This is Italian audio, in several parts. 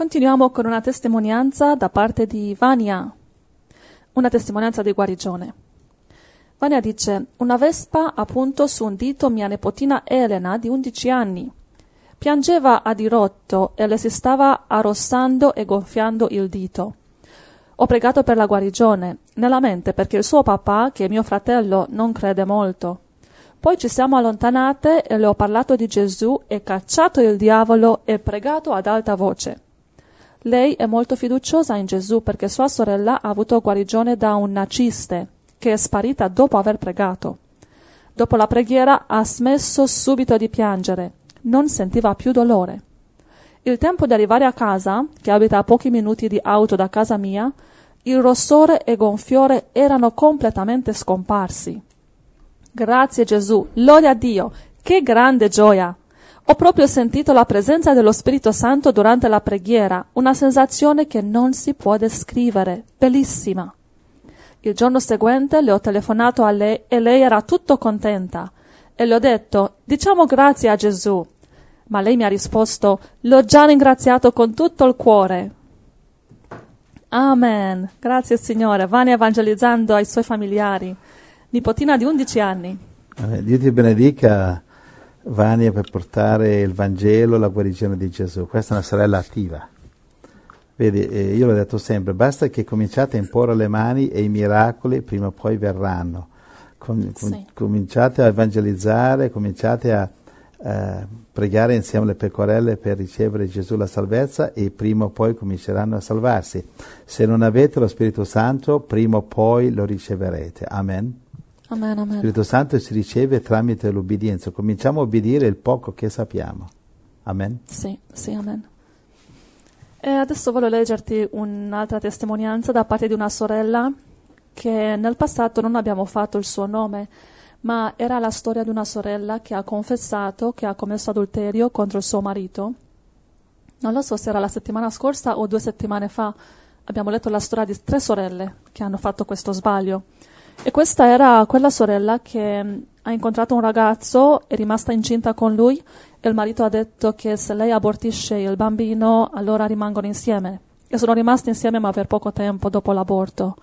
Continuiamo con una testimonianza da parte di Vania, una testimonianza di guarigione. Vania dice: una vespa appunto su un dito mia nipotina Elena di 11 anni. Piangeva a dirotto e le si stava arrossando e gonfiando il dito. Ho pregato per la guarigione, nella mente, perché il suo papà, che è mio fratello, non crede molto. Poi ci siamo allontanate e le ho parlato di Gesù e cacciato il diavolo e pregato ad alta voce. Lei è molto fiduciosa in Gesù perché sua sorella ha avuto guarigione da una ciste, che è sparita dopo aver pregato. Dopo la preghiera ha smesso subito di piangere, non sentiva più dolore. Il tempo di arrivare a casa, che abita a pochi minuti di auto da casa mia, il rossore e gonfiore erano completamente scomparsi. Grazie Gesù, lode a Dio, che grande gioia! Ho proprio sentito la presenza dello Spirito Santo durante la preghiera, una sensazione che non si può descrivere, bellissima. Il giorno seguente le ho telefonato a lei e lei era tutto contenta. E le ho detto: diciamo grazie a Gesù. Ma lei mi ha risposto: l'ho già ringraziato con tutto il cuore. Amen. Grazie Signore. Vania evangelizzando ai suoi familiari. Nipotina di 11 anni. Dio ti benedica, Vania, per portare il Vangelo, la guarigione di Gesù. Questa è una sorella attiva. Vedi, io l'ho detto sempre, basta che cominciate a imporre le mani e i miracoli prima o poi verranno. Cominciate a evangelizzare, cominciate a pregare insieme alle pecorelle per ricevere Gesù la salvezza e prima o poi cominceranno a salvarsi. Se non avete lo Spirito Santo, prima o poi lo riceverete. Amen. Amen, amen. Lo Spirito Santo si riceve tramite l'obbedienza. Cominciamo a obbedire il poco che sappiamo. Amen. Sì, amen. E adesso voglio leggerti un'altra testimonianza da parte di una sorella che nel passato non abbiamo fatto il suo nome, ma era la storia di una sorella che ha confessato che ha commesso adulterio contro il suo marito. Non lo so se era la settimana scorsa o 2 settimane fa. Abbiamo letto la storia di 3 sorelle che hanno fatto questo sbaglio. E questa era quella sorella che ha incontrato un ragazzo, è rimasta incinta con lui e il marito ha detto che se lei abortisce il bambino allora rimangono insieme. E sono rimasti insieme ma per poco tempo dopo l'aborto.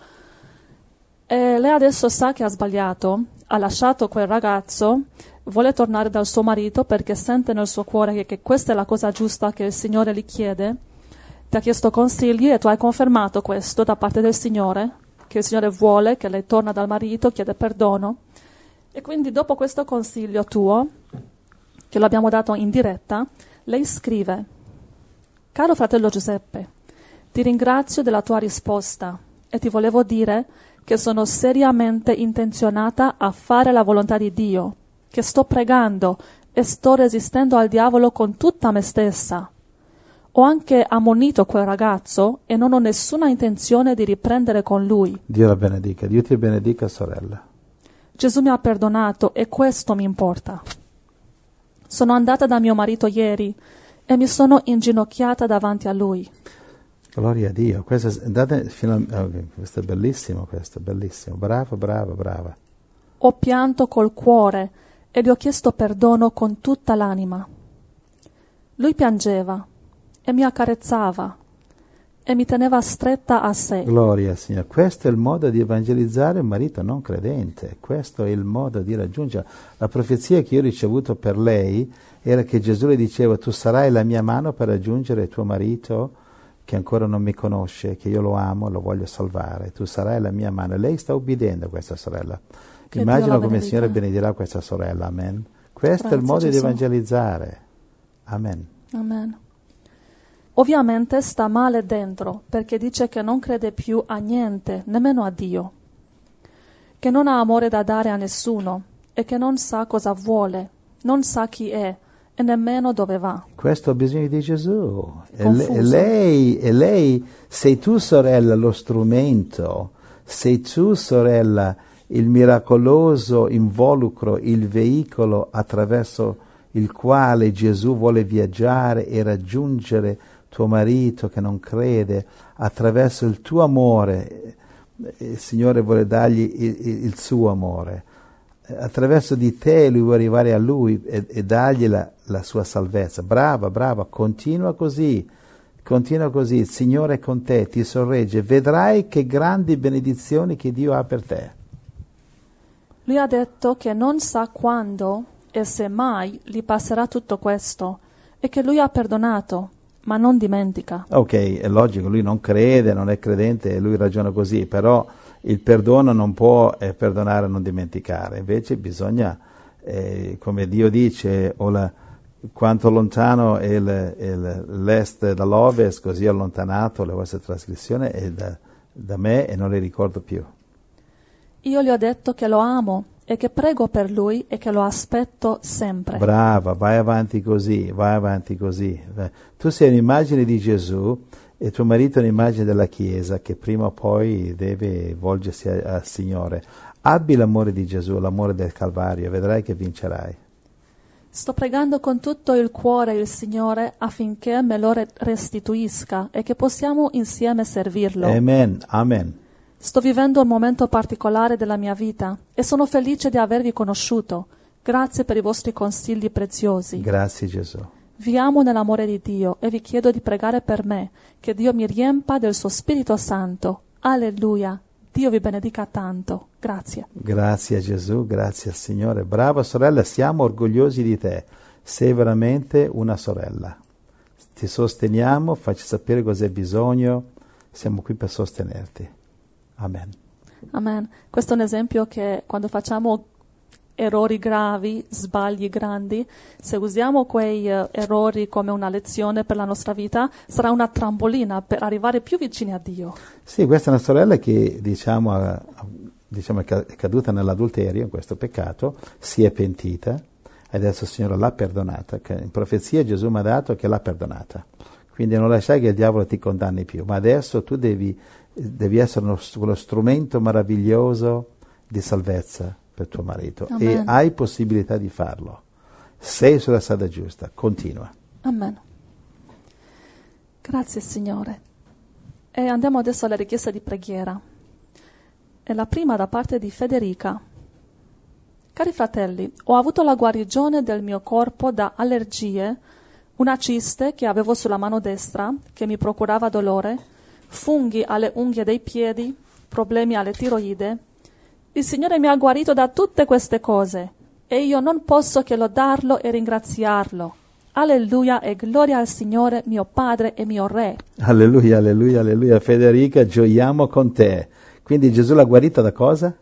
E lei adesso sa che ha sbagliato, ha lasciato quel ragazzo, vuole tornare dal suo marito perché sente nel suo cuore che questa è la cosa giusta che il Signore gli chiede. Ti ha chiesto consigli e tu hai confermato questo da parte del Signore, che il Signore vuole che lei torna dal marito, chiede perdono. E quindi dopo questo consiglio tuo, che lo abbiamo dato in diretta, lei scrive: caro fratello Giuseppe, ti ringrazio della tua risposta e ti volevo dire che sono seriamente intenzionata a fare la volontà di Dio, che sto pregando e sto resistendo al diavolo con tutta me stessa. Ho anche ammonito quel ragazzo e non ho nessuna intenzione di riprendere con lui. Dio la benedica, Dio ti benedica, sorella. Gesù mi ha perdonato e questo mi importa. Sono andata da mio marito ieri e mi sono inginocchiata davanti a lui. Gloria a Dio, questo è bellissimo, brava. Ho pianto col cuore e gli ho chiesto perdono con tutta l'anima. Lui piangeva e mi accarezzava e mi teneva stretta a sé. Gloria al Signore, questo è il modo di evangelizzare un marito non credente, questo è il modo di raggiungere. La profezia che io ho ricevuto per lei era che Gesù le diceva: tu sarai la mia mano per raggiungere tuo marito che ancora non mi conosce, che io lo amo, lo voglio salvare, tu sarai la mia mano. E lei sta obbedendo a questa sorella. Che Immagino come il Signore benedirà questa sorella, amen. Questo è il modo di evangelizzare, amen. Amen. Ovviamente sta male dentro, perché dice che non crede più a niente, nemmeno a Dio, che non ha amore da dare a nessuno e che non sa cosa vuole, non sa chi è e nemmeno dove va. Questo ha bisogno di Gesù. E lei, sei tu sorella lo strumento, sei tu sorella il miracoloso involucro, il veicolo attraverso il quale Gesù vuole viaggiare e raggiungere tuo marito che non crede. Attraverso il tuo amore il Signore vuole dargli il suo amore. Attraverso di te lui vuole arrivare a lui e dargli la sua salvezza. Brava, continua così. continua così, il Signore è con te, ti sorregge, vedrai che grandi benedizioni che Dio ha per te. Lui ha detto che non sa quando e se mai gli passerà tutto questo e che lui ha perdonato, ma non dimentica. Ok, è logico, lui non crede, non è credente e lui ragiona così, però il perdono non può perdonare e non dimenticare, invece bisogna, come Dio dice, quanto lontano è l'est dall'ovest, così allontanato le vostre trasgressioni è da me e non le ricordo più. Io gli ho detto che lo amo e che prego per lui e che lo aspetto sempre. Brava, vai avanti così, vai avanti così. Tu sei un'immagine di Gesù e tuo marito è un'immagine della Chiesa che prima o poi deve volgersi al Signore. Abbi l'amore di Gesù, l'amore del Calvario, vedrai che vincerai. Sto pregando con tutto il cuore il Signore affinché me lo restituisca e che possiamo insieme servirlo. Amen, amen. Sto vivendo un momento particolare della mia vita e sono felice di avervi conosciuto. Grazie per i vostri consigli preziosi. Grazie Gesù. Vi amo nell'amore di Dio e vi chiedo di pregare per me, che Dio mi riempa del suo Spirito Santo. Alleluia. Dio vi benedica tanto. Grazie. Grazie a Gesù, grazie al Signore. Brava sorella, siamo orgogliosi di te. Sei veramente una sorella. Ti sosteniamo, facci sapere cosa hai bisogno. Siamo qui per sostenerti. Amen. Amen. Questo è un esempio che quando facciamo errori gravi, sbagli grandi, se usiamo quei errori come una lezione per la nostra vita, sarà una trampolina per arrivare più vicini a Dio. Sì, questa è una sorella che diciamo è caduta nell'adulterio, in questo peccato, si è pentita e adesso il Signore l'ha perdonata. In profezia Gesù mi ha dato che l'ha perdonata. Quindi non lasciare che il diavolo ti condanni più, ma adesso tu devi essere uno strumento meraviglioso di salvezza per tuo marito. Amen. E hai possibilità di farlo. Sei sulla strada giusta, continua. Amen. Grazie Signore. E andiamo adesso alla richiesta di preghiera. E la prima da parte di Federica. Cari fratelli, ho avuto la guarigione del mio corpo da allergie, una ciste che avevo sulla mano destra che mi procurava dolore, funghi alle unghie dei piedi, problemi alle tiroide. Il Signore mi ha guarito da tutte queste cose e io non posso che lodarlo e ringraziarlo. Alleluia e gloria al Signore, mio Padre e mio Re. Alleluia, alleluia, alleluia. Federica, gioiamo con te. Quindi Gesù l'ha guarita da cosa?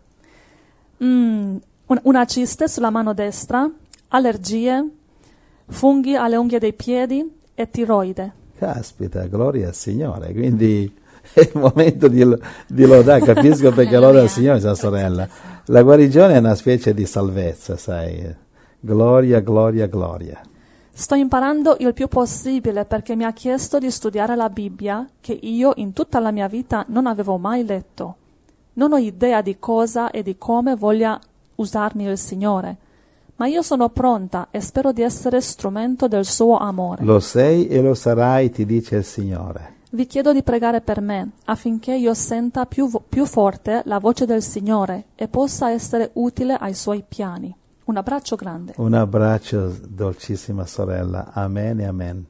Una ciste sulla mano destra, allergie, funghi alle unghie dei piedi e tiroide. Caspita, gloria al Signore. Quindi è il momento di lodare, capisco perché loda al Signore, sua sorella. La guarigione è una specie di salvezza, sai. Gloria, gloria, gloria. Sto imparando il più possibile perché mi ha chiesto di studiare la Bibbia che io in tutta la mia vita non avevo mai letto. Non ho idea di cosa e di come voglia usarmi il Signore, ma io sono pronta e spero di essere strumento del suo amore. Lo sei e lo sarai, ti dice il Signore. Vi chiedo di pregare per me affinché io senta più forte la voce del Signore e possa essere utile ai suoi piani. Un abbraccio grande. Un abbraccio, dolcissima sorella. Amen e amen.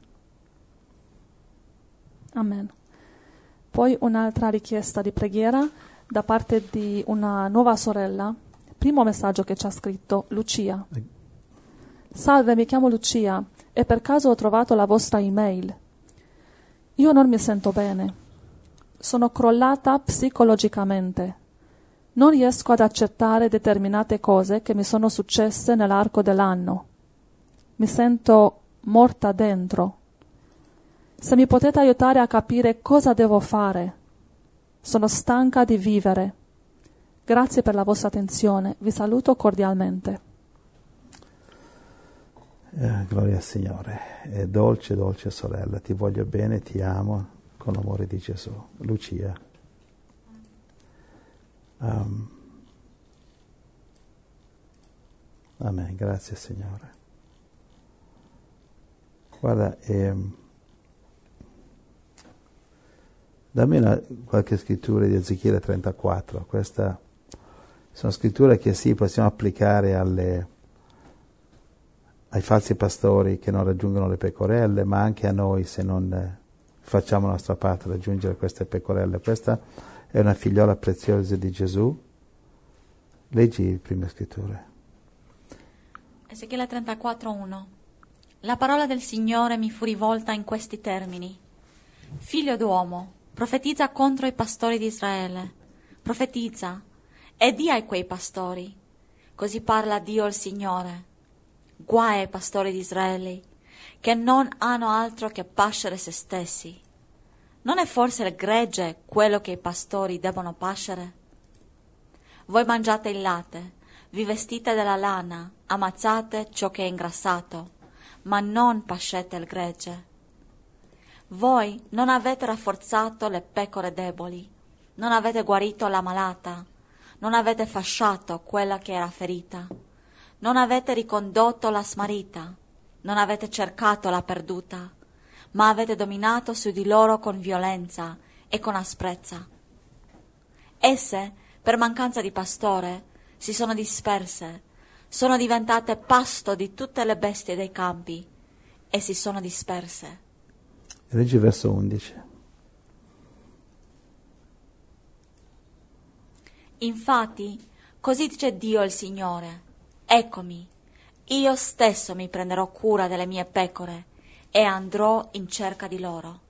Amen. Poi un'altra richiesta di preghiera da parte di una nuova sorella. Primo messaggio che ci ha scritto, Lucia. Salve, mi chiamo Lucia e per caso ho trovato la vostra email. Io non mi sento bene. Sono crollata psicologicamente. Non riesco ad accettare determinate cose che mi sono successe nell'arco dell'anno. Mi sento morta dentro. Se mi potete aiutare a capire cosa devo fare. Sono stanca di vivere. Grazie per la vostra attenzione. Vi saluto cordialmente. Gloria al Signore. È dolce, dolce sorella. Ti voglio bene, ti amo con l'amore di Gesù. Lucia. Amen. Grazie Signore. Guarda, dammi qualche scrittura di Ezechiele 34. Questa sono scritture che sì, possiamo applicare ai falsi pastori che non raggiungono le pecorelle, ma anche a noi se non facciamo la nostra parte ad raggiungere queste pecorelle. Questa è una figliola preziosa di Gesù. Leggi le prime scritture. Ezechiele 34:1. La parola del Signore mi fu rivolta in questi termini: Figlio d'uomo, profetizza contro i pastori di Israele. Profetizza e di a quei pastori: così parla Dio il Signore. Guai ai pastori di Israele, che non hanno altro che pascere se stessi. Non è forse il gregge quello che i pastori debbono pascere? Voi mangiate il latte, vi vestite della lana, ammazzate ciò che è ingrassato, ma non pascete il gregge. Voi non avete rafforzato le pecore deboli, non avete guarito la malata, non avete fasciato quella che era ferita, non avete ricondotto la smarrita, non avete cercato la perduta, ma avete dominato su di loro con violenza e con asprezza. Esse, per mancanza di pastore, si sono disperse, sono diventate pasto di tutte le bestie dei campi e si sono disperse. Leggi verso 11. Infatti, così dice Dio il Signore: eccomi, io stesso mi prenderò cura delle mie pecore e andrò in cerca di loro.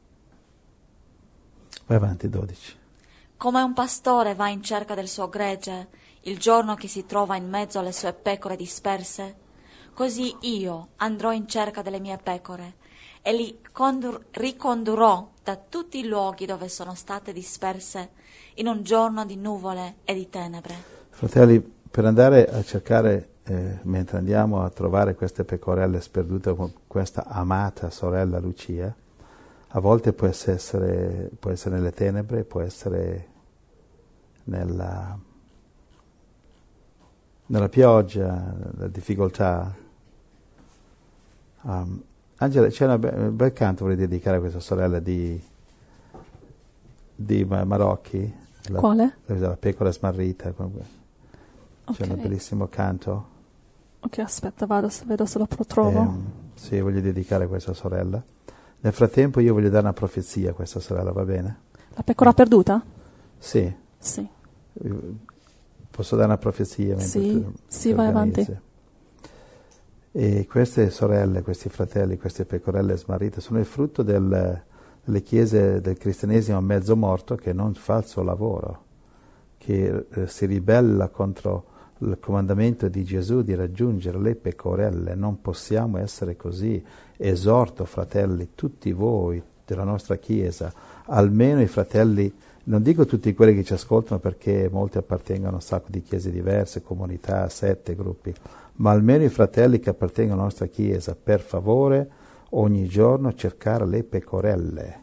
Vai avanti, 12. Come un pastore va in cerca del suo gregge il giorno che si trova in mezzo alle sue pecore disperse, così io andrò in cerca delle mie pecore e li ricondurrò da tutti i luoghi dove sono state disperse in un giorno di nuvole e di tenebre. Fratelli, per andare a cercare, mentre andiamo a trovare queste pecorelle sperdute con questa amata sorella Lucia, a volte può essere nelle tenebre, può essere nella pioggia, nella difficoltà. Angela, c'è un bel canto vorrei dedicare a questa sorella di Marocchi. Quale? La pecora smarrita. C'è Ok. un bellissimo canto. Ok, aspetta, vedo se lo trovo. Sì, voglio dedicare a questa sorella. Nel frattempo io voglio dare una profezia a questa sorella, va bene? La pecora perduta? Sì. Sì. Posso dare una profezia? Sì, vai avanti. E queste sorelle, questi fratelli, queste pecorelle smarrite sono il frutto delle chiese del cristianesimo mezzo morto che non fa il suo lavoro, che si ribella contro il comandamento di Gesù di raggiungere le pecorelle. Non possiamo essere così. Esorto, fratelli, tutti voi della nostra Chiesa, almeno i fratelli, non dico tutti quelli che ci ascoltano perché molti appartengono a un sacco di chiese diverse, comunità, sette, gruppi, ma almeno i fratelli che appartengono alla nostra Chiesa, per favore, ogni giorno cercare le pecorelle.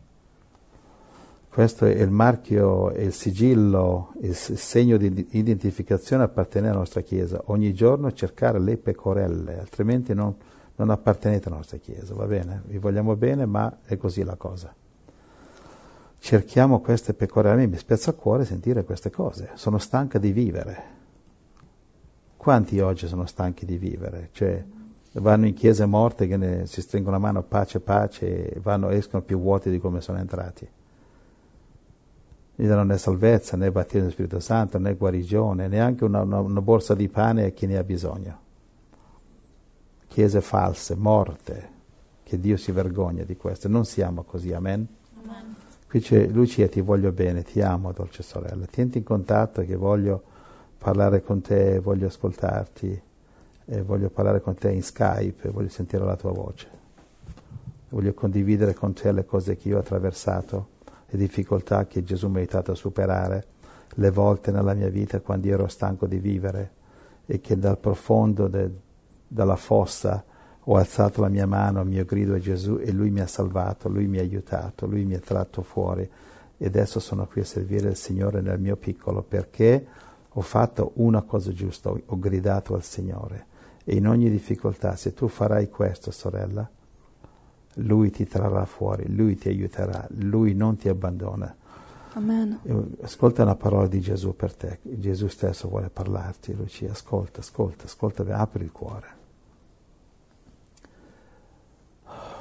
Questo è il marchio, il sigillo, il segno di identificazione appartenere alla nostra Chiesa. Ogni giorno cercare le pecorelle, altrimenti non appartenete alla nostra Chiesa, va bene? Vi vogliamo bene, ma è così la cosa. Cerchiamo queste pecorelle. Mi spezza il cuore sentire queste cose. Sono stanca di vivere. Quanti oggi sono stanchi di vivere? Cioè, vanno in chiese morte che si stringono la mano pace, pace, e escono più vuoti di come sono entrati. Non danno né salvezza, né battesimo dello Spirito Santo, né guarigione, neanche una borsa di pane a chi ne ha bisogno. Chiese false, morte, che Dio si vergogna di questo. Non siamo così, amen? Amen. Qui c'è Lucia, ti voglio bene, ti amo, dolce sorella. Tienti in contatto che voglio parlare con te, voglio ascoltarti, voglio parlare con te in Skype, voglio sentire la tua voce. Voglio condividere con te le cose che io ho attraversato, le difficoltà che Gesù mi ha aiutato a superare, le volte nella mia vita quando io ero stanco di vivere e che dal profondo dalla fossa ho alzato la mia mano, il mio grido a Gesù e Lui mi ha salvato, Lui mi ha aiutato, Lui mi ha tratto fuori e adesso sono qui a servire il Signore nel mio piccolo perché ho fatto una cosa giusta, ho gridato al Signore e in ogni difficoltà, se tu farai questo, sorella, Lui ti trarrà fuori, Lui ti aiuterà, Lui non ti abbandona. Amen. Ascolta una parola di Gesù per te, Gesù stesso vuole parlarti, Lucia, ascolta, apri il cuore.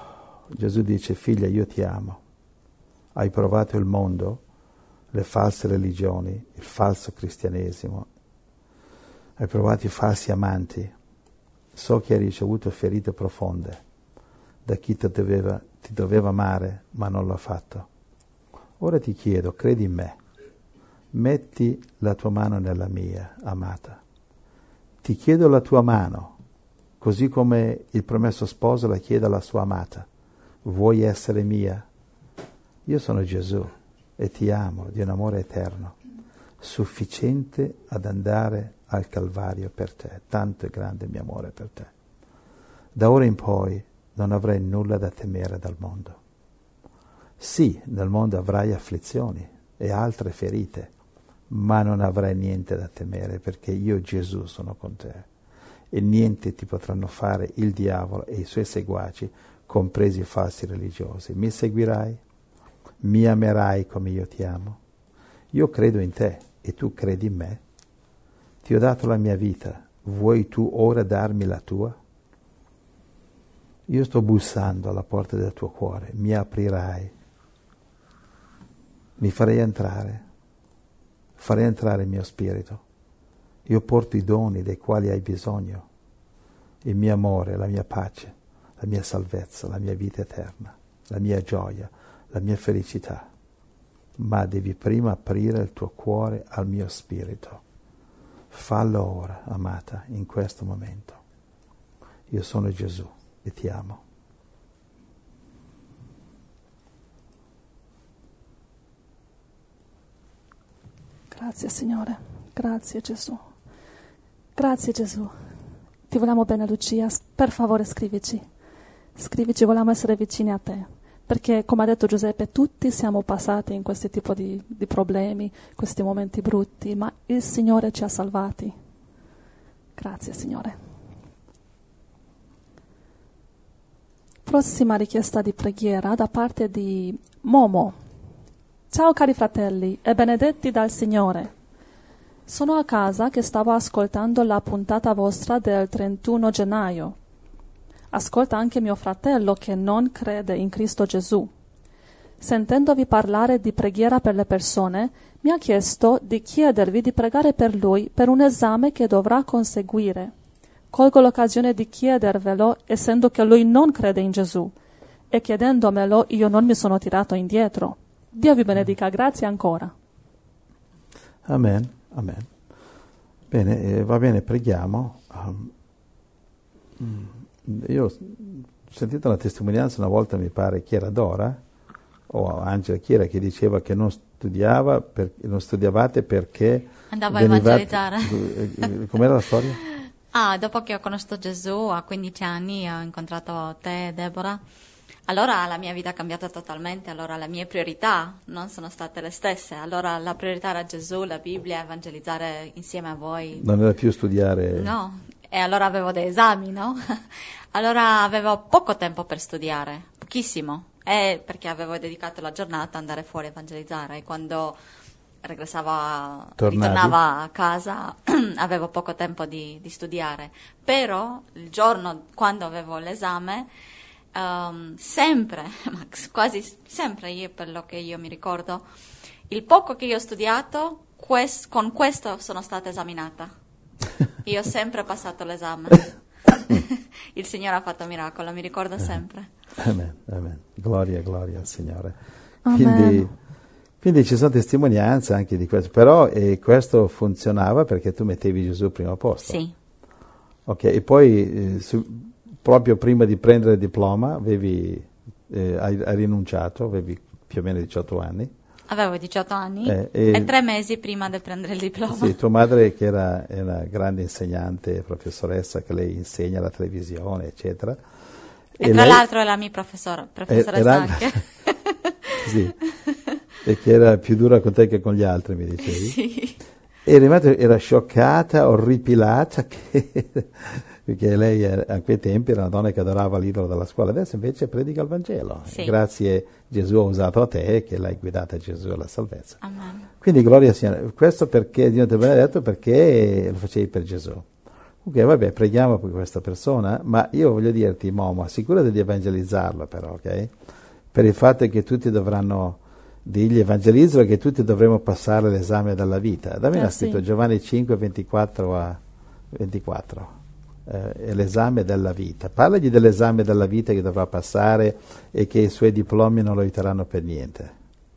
Gesù dice: figlia, io ti amo. Hai provato il mondo, le false religioni, il falso cristianesimo. Hai provato i falsi amanti. So che hai ricevuto ferite profonde da chi ti doveva amare, ma non l'ha fatto. Ora ti chiedo, credi in me. Metti la tua mano nella mia, amata. Ti chiedo la tua mano, così come il promesso sposo la chiede alla sua amata. Vuoi essere mia? Io sono Gesù e ti amo di un amore eterno, sufficiente ad andare al Calvario per te. Tanto è grande il mio amore per te. Da ora in poi non avrai nulla da temere dal mondo. Sì, nel mondo avrai afflizioni e altre ferite, ma non avrai niente da temere, perché io Gesù sono con te e niente ti potranno fare il diavolo e i suoi seguaci, compresi i falsi religiosi. Mi seguirai? Mi amerai come io ti amo? Io credo in te e tu credi in me? Ti ho dato la mia vita, vuoi tu ora darmi la tua? Io sto bussando alla porta del tuo cuore, mi aprirai, mi farei entrare il mio spirito. Io porto i doni dei quali hai bisogno, il mio amore, la mia pace, la mia salvezza, la mia vita eterna, la mia gioia, la mia felicità. Ma devi prima aprire il tuo cuore al mio spirito. Fallo ora, amata, in questo momento. Io sono Gesù e ti amo. Grazie Signore, grazie Gesù. Grazie Gesù. Ti vogliamo bene Lucia, per favore scrivici. Scrivici, vogliamo essere vicini a te. Perché come ha detto Giuseppe, tutti siamo passati in questo tipo di problemi, questi momenti brutti, ma il Signore ci ha salvati. Grazie Signore. Prossima richiesta di preghiera da parte di Momo. Ciao cari fratelli e benedetti dal Signore. Sono a casa che stavo ascoltando la puntata vostra del 31 gennaio. Ascolta anche mio fratello che non crede in Cristo Gesù. Sentendovi parlare di preghiera per le persone, mi ha chiesto di chiedervi di pregare per lui per un esame che dovrà conseguire. Colgo l'occasione di chiedervelo, essendo che lui non crede in Gesù, e chiedendomelo io non mi sono tirato indietro. Dio vi benedica, grazie ancora. Amen, amen. Bene, va bene, preghiamo. Io ho sentito una testimonianza una volta, mi pare, chi era Dora o Angela, chi era, che diceva che non studiavate perché andava a evangelizzare. Com'era la storia? Dopo che ho conosciuto Gesù a 15 anni, ho incontrato te e Deborah, allora la mia vita è cambiata totalmente, allora le mie priorità non sono state le stesse, allora la priorità era Gesù, la Bibbia, evangelizzare insieme a voi. Non era più studiare? No, e allora avevo dei esami, no? Allora avevo poco tempo per studiare, pochissimo, perché avevo dedicato la giornata ad andare fuori a evangelizzare, e quando ritornava a casa avevo poco tempo di studiare, però il giorno quando avevo l'esame sempre, ma quasi sempre, per lo che io mi ricordo, il poco che io ho studiato, con questo sono stata esaminata. Io ho sempre passato l'esame. Il Signore ha fatto un miracolo, mi ricordo sempre. Amen, amen. Gloria, gloria al Signore. Amen. Quindi ci sono testimonianze anche di questo, però questo funzionava perché tu mettevi Gesù al primo posto. Sì. Ok, e poi proprio prima di prendere il diploma hai rinunciato, avevi più o meno 18 anni. Avevo 18 anni e 3 mesi prima di prendere il diploma. Sì, tua madre che è una grande insegnante, professoressa, che lei insegna alla televisione, eccetera. E tra l'altro è la mia professoressa anche. Sì, e che era più dura con te che con gli altri, mi dicevi. Sì. E mia madre era scioccata, orripilata, perché lei a quei tempi era una donna che adorava l'idolo della scuola, adesso invece predica il Vangelo. Sì. Grazie Gesù ha usato a te, che l'hai guidata a Gesù alla salvezza. Amen. Quindi gloria al Signore. Questo perché Dio ti ha benedetto, perché lo facevi per Gesù. Ok, vabbè, preghiamo per questa persona, ma io voglio dirti, Momo, assicurati di evangelizzarlo però, ok? Per il fatto che tutti dovranno dirgli evangelizzalo, che tutti dovremo passare l'esame della vita. Da me l'ha scritto sì. Giovanni 5, 24 a 24. È l'esame della vita. Parlagli dell'esame della vita che dovrà passare e che i suoi diplomi non lo aiuteranno per niente.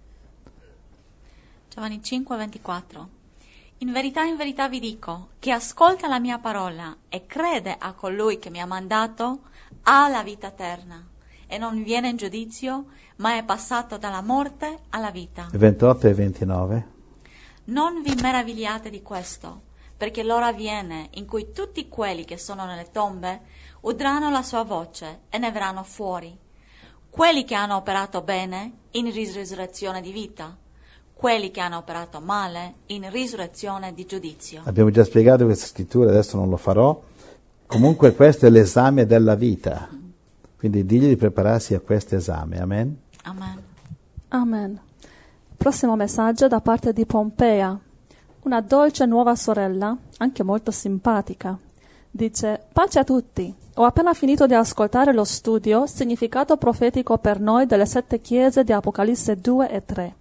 Giovanni 5:24. In verità vi dico, chi ascolta la mia parola e crede a colui che mi ha mandato, ha la vita eterna e non viene in giudizio, ma è passato dalla morte alla vita. 28 e 29. Non vi meravigliate di questo, perché l'ora viene in cui tutti quelli che sono nelle tombe udranno la sua voce e ne verranno fuori. Quelli che hanno operato bene in risurrezione di vita, quelli che hanno operato male in risurrezione di giudizio. Abbiamo già spiegato questa scrittura, adesso non lo farò. Comunque questo è l'esame della vita. Quindi digli di prepararsi a questo esame. Amen? Amen. Amen. Prossimo messaggio da parte di Pompea, una dolce nuova sorella, anche molto simpatica. Dice: pace a tutti. Ho appena finito di ascoltare lo studio significato profetico per noi delle 7 chiese di Apocalisse 2 e 3.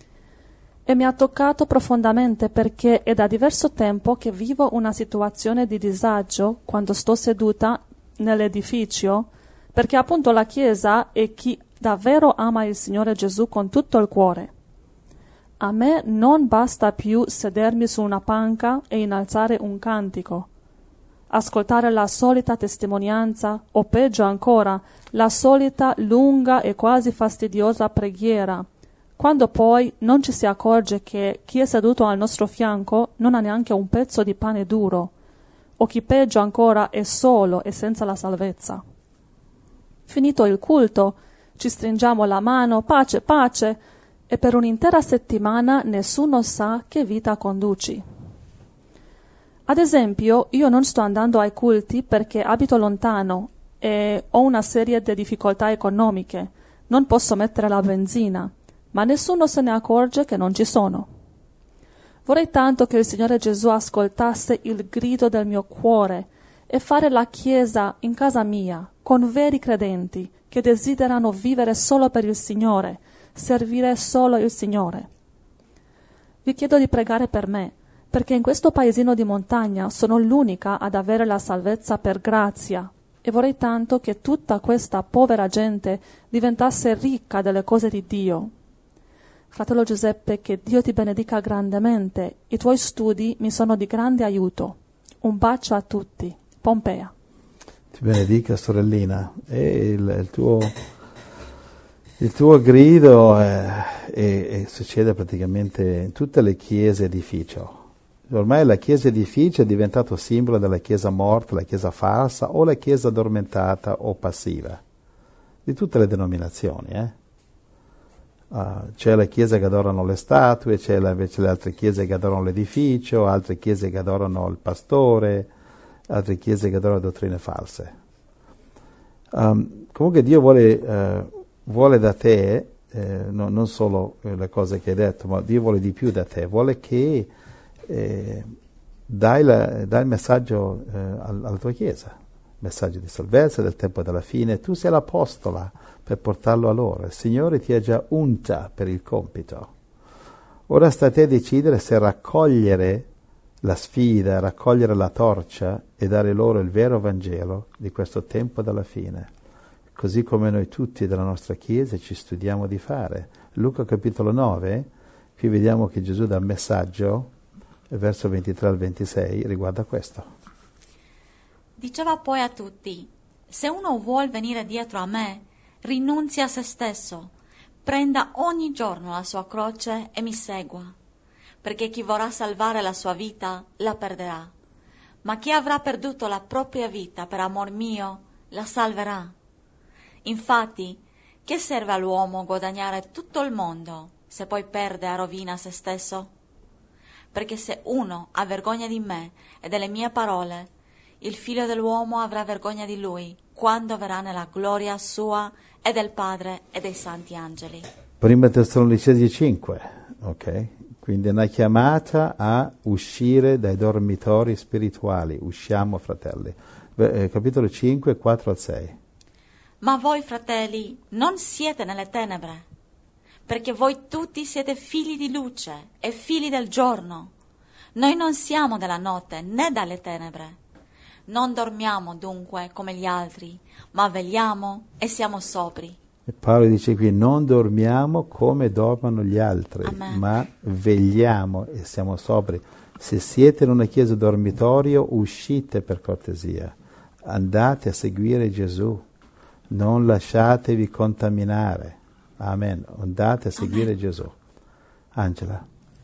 E mi ha toccato profondamente perché è da diverso tempo che vivo una situazione di disagio quando sto seduta nell'edificio, perché appunto la Chiesa è chi davvero ama il Signore Gesù con tutto il cuore. A me non basta più sedermi su una panca e innalzare un cantico, ascoltare la solita testimonianza o peggio ancora, la solita lunga e quasi fastidiosa preghiera, quando poi non ci si accorge che chi è seduto al nostro fianco non ha neanche un pezzo di pane duro, o chi peggio ancora è solo e senza la salvezza. Finito il culto, ci stringiamo la mano, pace, pace, e per un'intera settimana nessuno sa che vita conduci. Ad esempio, io non sto andando ai culti perché abito lontano e ho una serie di difficoltà economiche, non posso mettere la benzina, ma nessuno se ne accorge che non ci sono. Vorrei tanto che il Signore Gesù ascoltasse il grido del mio cuore e fare la Chiesa in casa mia, con veri credenti che desiderano vivere solo per il Signore, servire solo il Signore. Vi chiedo di pregare per me, perché in questo paesino di montagna sono l'unica ad avere la salvezza per grazia e vorrei tanto che tutta questa povera gente diventasse ricca delle cose di Dio. Fratello Giuseppe, che Dio ti benedica grandemente. I tuoi studi mi sono di grande aiuto. Un bacio a tutti. Pompea. Ti benedica, sorellina. E il tuo grido succede praticamente in tutte le chiese edificio. Ormai la chiesa edificio è diventato simbolo della chiesa morta, la chiesa falsa o la chiesa addormentata o passiva. Di tutte le denominazioni, c'è la chiesa che adorano le statue, c'è invece le altre chiese che adorano l'edificio, altre chiese che adorano il pastore, altre chiese che adorano dottrine false. Comunque Dio vuole da te, non solo le cose che hai detto, ma Dio vuole di più da te, vuole che dai il messaggio alla tua chiesa, messaggio di salvezza del tempo della fine. Tu sei l'apostola per portarlo a loro. Il Signore ti ha già unta per il compito. Ora sta a te decidere se raccogliere la sfida, raccogliere la torcia e dare loro il vero Vangelo di questo tempo della fine, così come noi tutti della nostra Chiesa ci studiamo di fare. Luca capitolo 9, qui vediamo che Gesù dà il messaggio, verso 23 al 26, riguarda questo. Diceva poi a tutti: se uno vuol venire dietro a me, rinunzi a se stesso, prenda ogni giorno la sua croce e mi segua, perché chi vorrà salvare la sua vita la perderà, ma chi avrà perduto la propria vita per amor mio la salverà. Infatti, che serve all'uomo guadagnare tutto il mondo se poi perde e rovina se stesso? Perché se uno ha vergogna di me e delle mie parole, il Figlio dell'uomo avrà vergogna di lui quando verrà nella gloria sua e del Padre e dei santi angeli. Prima Tessalonicesi 5, ok? Quindi è una chiamata a uscire dai dormitori spirituali. Usciamo, fratelli. Capitolo 5, 4 al 6. Ma voi, fratelli, non siete nelle tenebre, perché voi tutti siete figli di luce e figli del giorno. Noi non siamo della notte né dalle tenebre. Non dormiamo dunque come gli altri, ma vegliamo e siamo sobri. E Paolo dice qui, non dormiamo come dormono gli altri, Amen. ma vegliamo e siamo sobri. Se siete in una chiesa dormitorio, uscite per cortesia. Andate a seguire Gesù. Non lasciatevi contaminare. Amen. Andate a seguire Amen. Gesù. Angela.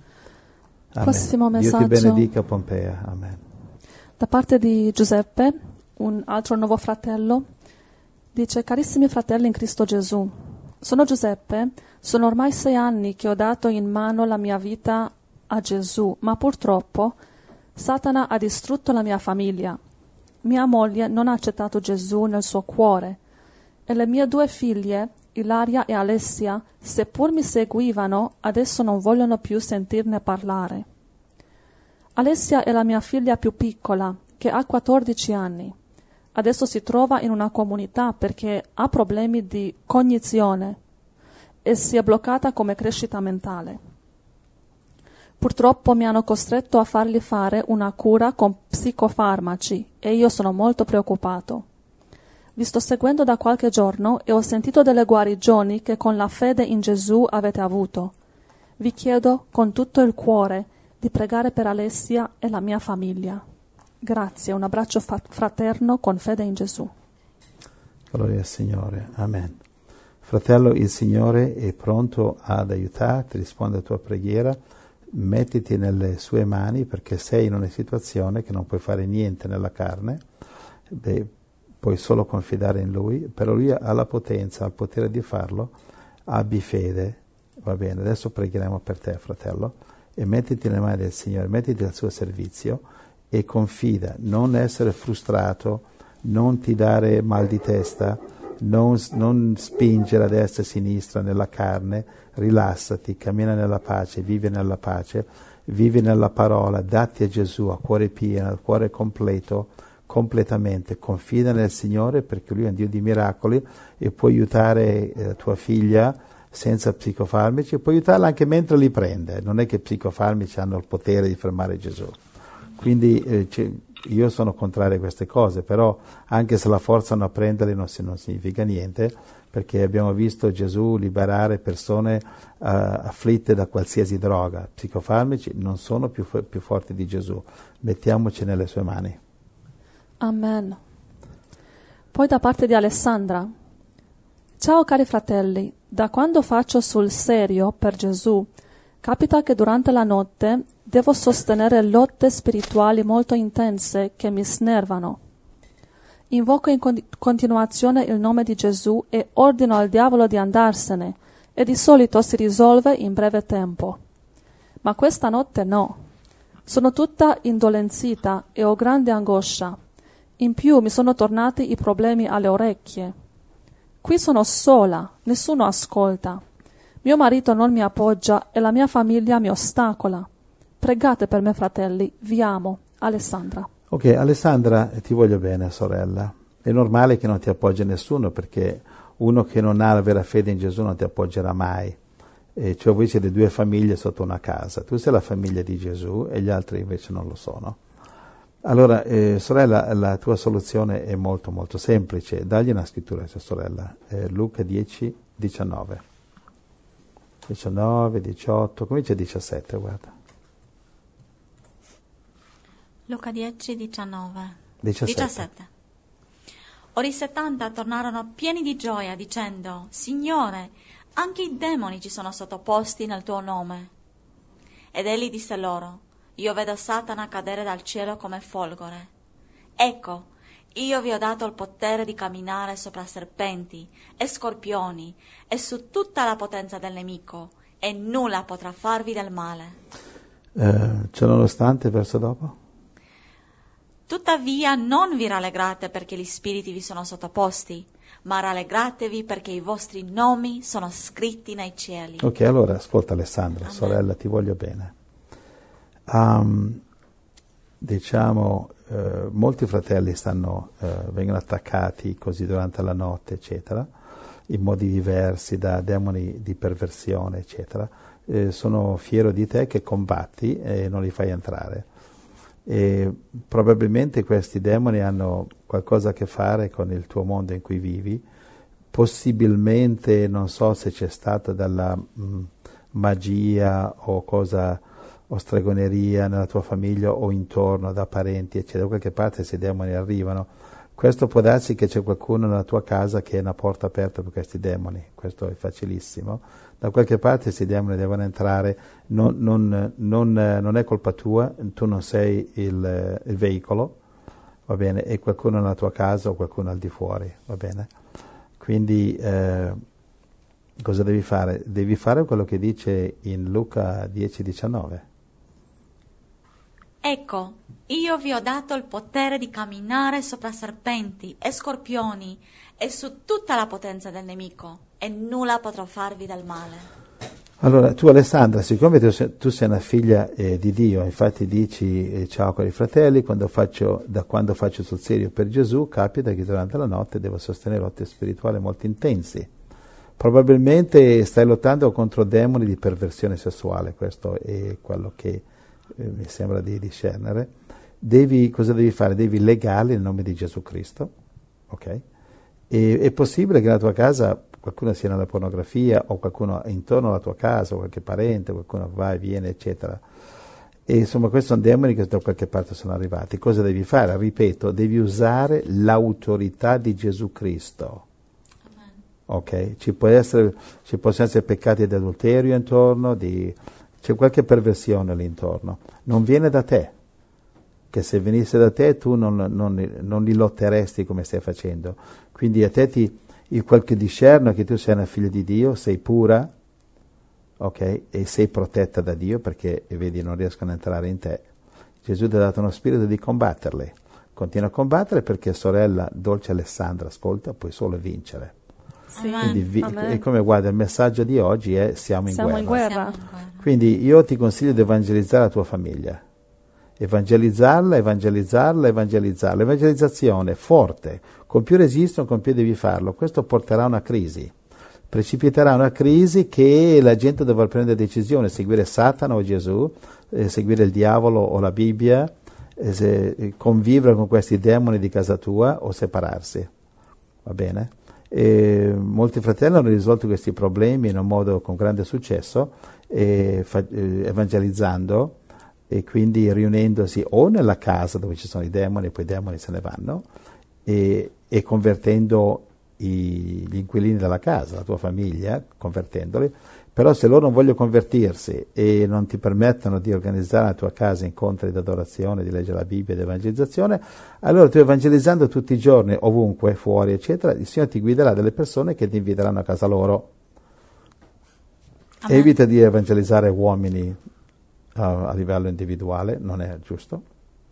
Amen. Prossimo Dio ti messaggio. benedica, Pompea. Amen. Da parte di Giuseppe, un altro nuovo fratello, dice: carissimi fratelli in Cristo Gesù, sono Giuseppe, sono ormai 6 anni che ho dato in mano la mia vita a Gesù, ma purtroppo Satana ha distrutto la mia famiglia. Mia moglie non ha accettato Gesù nel suo cuore e le mie 2 figlie, Ilaria e Alessia, seppur mi seguivano, adesso non vogliono più sentirne parlare. Alessia è la mia figlia più piccola, che ha 14 anni. Adesso si trova in una comunità perché ha problemi di cognizione e si è bloccata come crescita mentale. Purtroppo mi hanno costretto a fargli fare una cura con psicofarmaci e io sono molto preoccupato. Vi sto seguendo da qualche giorno e ho sentito delle guarigioni che con la fede in Gesù avete avuto. Vi chiedo con tutto il cuore di pregare per Alessia e la mia famiglia. Grazie, un abbraccio fraterno con fede in Gesù. Gloria al Signore. Amen. Fratello, il Signore è pronto ad aiutarti, risponde alla tua preghiera. Mettiti nelle sue mani perché sei in una situazione che non puoi fare niente nella carne. Puoi solo confidare in Lui, però Lui ha la potenza, ha il potere di farlo. Abbi fede. Va bene, adesso pregheremo per te, fratello, e mettiti nelle mani del Signore, mettiti al suo servizio e confida, non essere frustrato, non ti dare mal di testa, non spingere a destra e a sinistra nella carne, rilassati, cammina nella pace, vivi nella parola, datti a Gesù a cuore pieno, a cuore completo, completamente, confida nel Signore perché Lui è un Dio di miracoli e può aiutare tua figlia senza psicofarmaci, può aiutarla anche mentre li prende, non è che i psicofarmaci hanno il potere di fermare Gesù. Quindi io sono contrario a queste cose, però anche se la forzano a prenderli non significa niente, perché abbiamo visto Gesù liberare persone afflitte da qualsiasi droga. Psicofarmaci non sono più forti di Gesù, mettiamoci nelle sue mani. Amen. Poi da parte di Alessandra: ciao cari fratelli, da quando faccio sul serio per Gesù, capita che durante la notte devo sostenere lotte spirituali molto intense che mi snervano. Invoco in continuazione il nome di Gesù e ordino al diavolo di andarsene, e di solito si risolve in breve tempo. Ma questa notte no. Sono tutta indolenzita e ho grande angoscia. In più mi sono tornati i problemi alle orecchie. Qui sono sola, nessuno ascolta. Mio marito non mi appoggia e la mia famiglia mi ostacola. Pregate per me, fratelli, vi amo. Alessandra. Ok, Alessandra, ti voglio bene, sorella. È normale che non ti appoggi nessuno, perché uno che non ha la vera fede in Gesù non ti appoggerà mai. Cioè voi siete 2 famiglie sotto una casa. Tu sei la famiglia di Gesù e gli altri invece non lo sono. Allora, sorella, la tua soluzione è molto molto semplice. Dagli una scrittura a tua sorella. Luca 10, 19. 19, 18, comincia 17, guarda. Luca 10, 19. 17. Ora i 70 tornarono pieni di gioia, dicendo: Signore, anche i demoni ci sono sottoposti nel tuo nome. Ed egli disse loro: Io vedo Satana cadere dal cielo come folgore. Ecco, io vi ho dato il potere di camminare sopra serpenti e scorpioni e su tutta la potenza del nemico, e nulla potrà farvi del male. C'è nonostante verso dopo? Tuttavia non vi rallegrate perché gli spiriti vi sono sottoposti, ma rallegratevi perché i vostri nomi sono scritti nei cieli. Ok, allora ascolta Alessandra, Amen. sorella, ti voglio bene. Molti fratelli vengono attaccati così durante la notte, eccetera, in modi diversi, da demoni di perversione, eccetera. Sono fiero di te che combatti e non li fai entrare. E probabilmente questi demoni hanno qualcosa a che fare con il tuo mondo in cui vivi. Possibilmente, non so se c'è stata dalla magia o stregoneria nella tua famiglia o intorno da parenti, eccetera. Da qualche parte questi demoni arrivano. Questo può darsi che c'è qualcuno nella tua casa che è una porta aperta per questi demoni. Questo è facilissimo. Da qualche parte questi demoni devono entrare. Non è colpa tua, tu non sei il veicolo, va bene? È qualcuno nella tua casa o qualcuno al di fuori, va bene? Quindi cosa devi fare? Devi fare quello che dice in Luca 10:19. Ecco, io vi ho dato il potere di camminare sopra serpenti e scorpioni e su tutta la potenza del nemico, e nulla potrà farvi del male. Allora, tu Alessandra, siccome tu sei una figlia di Dio, infatti dici ciao con i fratelli, quando faccio sul serio per Gesù, capita che durante la notte devo sostenere lotte spirituali molto intensi. Probabilmente stai lottando contro demoni di perversione sessuale, questo è quello che mi sembra di discernere. Cosa devi fare? Devi legarli nel nome di Gesù Cristo, ok? E è possibile che nella tua casa qualcuno sia nella pornografia o qualcuno intorno alla tua casa, o qualche parente, qualcuno va e viene, eccetera. E insomma, questi sono demoni che da qualche parte sono arrivati. Cosa devi fare? Ripeto, devi usare l'autorità di Gesù Cristo. Amen. Ok? Ci possono essere peccati di adulterio intorno, c'è qualche perversione lì intorno. Non viene da te. Che se venisse da te tu non li lotteresti come stai facendo. Quindi a te qualche discerno che tu sei una figlia di Dio, sei pura, ok? E sei protetta da Dio perché, vedi, non riescono a entrare in te. Gesù ti ha dato uno spirito di combatterli. Continua a combattere perché, sorella dolce Alessandra, ascolta, puoi solo vincere. Sì. Quindi Amen. e come guarda, il messaggio di oggi è siamo in guerra. In guerra. Siamo in guerra. Quindi io ti consiglio di evangelizzare la tua famiglia. Evangelizzarla. Evangelizzazione forte. Con più resistono, con più devi farlo. Questo porterà a una crisi. Precipiterà una crisi che la gente dovrà prendere decisione, seguire Satana o Gesù, seguire il diavolo o la Bibbia, convivere con questi demoni di casa tua o separarsi. Va bene? Molti fratelli hanno risolto questi problemi in un modo con grande successo, evangelizzando e quindi riunendosi o nella casa dove ci sono i demoni e poi i demoni se ne vanno e convertendo gli inquilini della casa, la tua famiglia, convertendoli. Però se loro non vogliono convertirsi e non ti permettono di organizzare nella tua casa incontri di adorazione, di leggere la Bibbia, di evangelizzazione, allora tu evangelizzando tutti i giorni, ovunque, fuori, eccetera, il Signore ti guiderà delle persone che ti inviteranno a casa loro. Amen. Evita di evangelizzare uomini a livello individuale, non è giusto.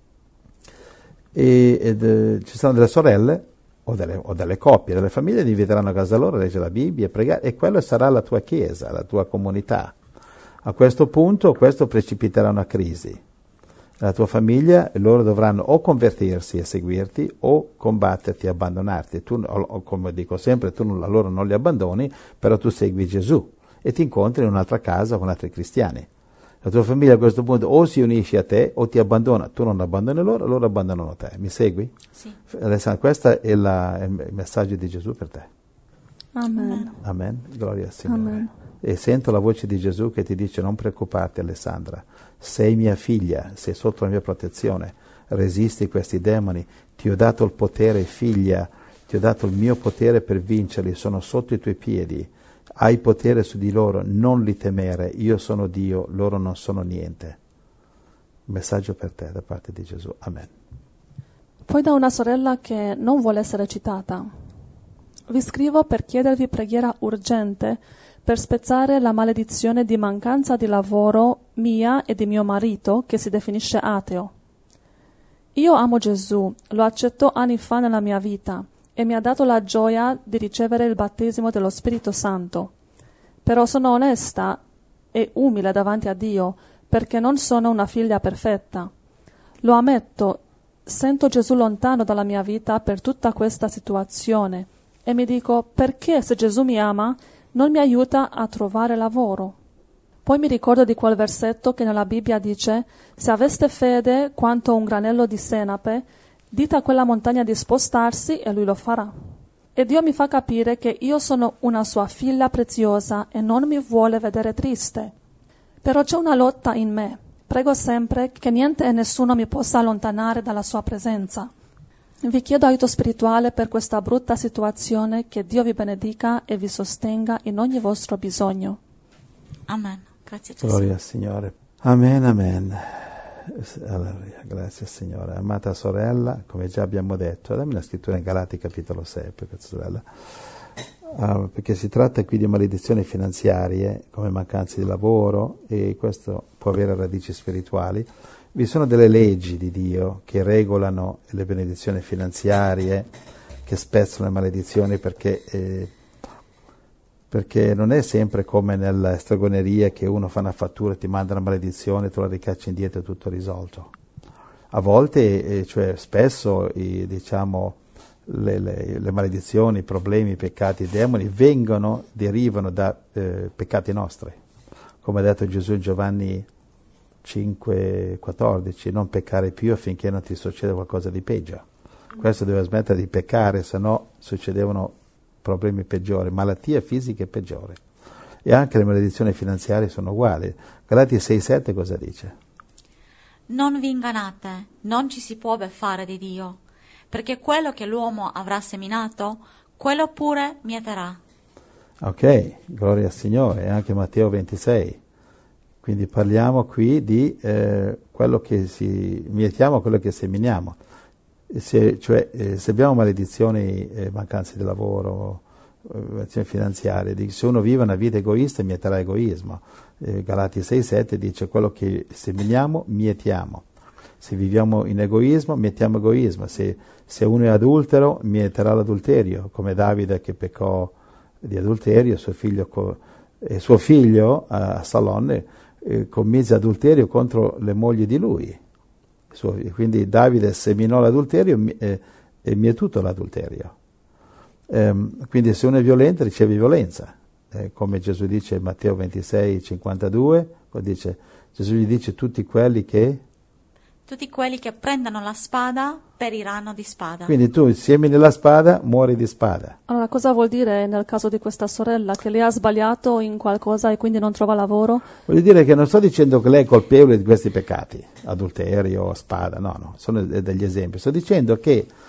Ci sono delle sorelle o delle coppie, delle famiglie che inviteranno a casa loro a leggere la Bibbia, a pregare, e quello sarà la tua chiesa, la tua comunità. A questo punto questo precipiterà una crisi. La tua famiglia, loro dovranno o convertirsi e seguirti o combatterti e abbandonarti. Tu, come dico sempre, loro non li abbandoni, però tu segui Gesù e ti incontri in un'altra casa con altri cristiani. La tua famiglia a questo punto o si unisce a te o ti abbandona. Tu non abbandoni loro abbandonano te. Mi segui? Sì. Alessandra, questo è il messaggio di Gesù per te. Amen. Amen. Gloria al Signore. Amen. E sento la voce di Gesù che ti dice: non preoccuparti, Alessandra, sei mia figlia, sei sotto la mia protezione, resisti questi demoni, ti ho dato il potere, figlia, ti ho dato il mio potere per vincerli, sono sotto i tuoi piedi, hai potere su di loro, non li temere, io sono Dio, loro non sono niente. Un messaggio per te da parte di Gesù. Amen. Poi da una sorella che non vuole essere citata. Vi scrivo per chiedervi preghiera urgente per spezzare la maledizione di mancanza di lavoro mia e di mio marito, che si definisce ateo. Io amo Gesù, lo accetto anni fa nella mia vita e mi ha dato la gioia di ricevere il battesimo dello Spirito Santo. Però sono onesta e umile davanti a Dio, perché non sono una figlia perfetta. Lo ammetto, sento Gesù lontano dalla mia vita per tutta questa situazione e mi dico: perché se Gesù mi ama non mi aiuta a trovare lavoro? Poi mi ricordo di quel versetto che nella Bibbia dice: se aveste fede quanto un granello di senape, dite a quella montagna di spostarsi e lui lo farà. E Dio mi fa capire che io sono una sua figlia preziosa e non mi vuole vedere triste. Però c'è una lotta in me. Prego sempre che niente e nessuno mi possa allontanare dalla sua presenza. Vi chiedo aiuto spirituale per questa brutta situazione, che Dio vi benedica e vi sostenga in ogni vostro bisogno. Amen. Grazie Gesù. Gloria al Signore. Amen, amen. Alleluia, grazie Signore. Amata sorella, come già abbiamo detto, dammi la scrittura in Galati capitolo 6 per questa sorella, perché si tratta qui di maledizioni finanziarie come mancanza di lavoro, e questo può avere radici spirituali. Vi sono delle leggi di Dio che regolano le benedizioni finanziarie, che spezzano le maledizioni, perché non è sempre come nella stregoneria che uno fa una fattura, ti manda una maledizione, tu la ricacci indietro e tutto risolto. A volte, cioè spesso, diciamo, le maledizioni, i problemi, i peccati, i demoni derivano da peccati nostri. Come ha detto Gesù in Giovanni 5,14, non peccare più affinché non ti succeda qualcosa di peggio. Questo deve smettere di peccare, se no succedevano problemi peggiori, malattie fisiche peggiori. E anche le maledizioni finanziarie sono uguali. Galati 6,7 cosa dice? Non vi ingannate, non ci si può beffare di Dio, perché quello che l'uomo avrà seminato, quello pure mieterà. Ok, gloria al Signore, e anche Matteo 26. Quindi parliamo qui di quello che mietiamo, quello che seminiamo. Se abbiamo maledizioni, mancanze di lavoro, maledizioni finanziarie, se uno vive una vita egoista mieterà egoismo. Galati 6,7 dice: quello che seminiamo mietiamo. Se viviamo in egoismo mietiamo egoismo. Se uno è adultero mieterà l'adulterio, come Davide che peccò di adulterio, suo figlio Asalon commise adulterio contro le mogli di lui. Quindi Davide seminò l'adulterio e mietuto l'adulterio. Quindi se uno è violento riceve violenza, come Gesù dice in Matteo 26,52, Gesù gli dice: tutti quelli che prendono la spada periranno di spada. Quindi tu semini la spada, muori di spada. Allora, cosa vuol dire nel caso di questa sorella? Che lei ha sbagliato in qualcosa e quindi non trova lavoro? Voglio dire che non sto dicendo che lei è colpevole di questi peccati, adulterio, spada, no, sono degli esempi. Sto facendo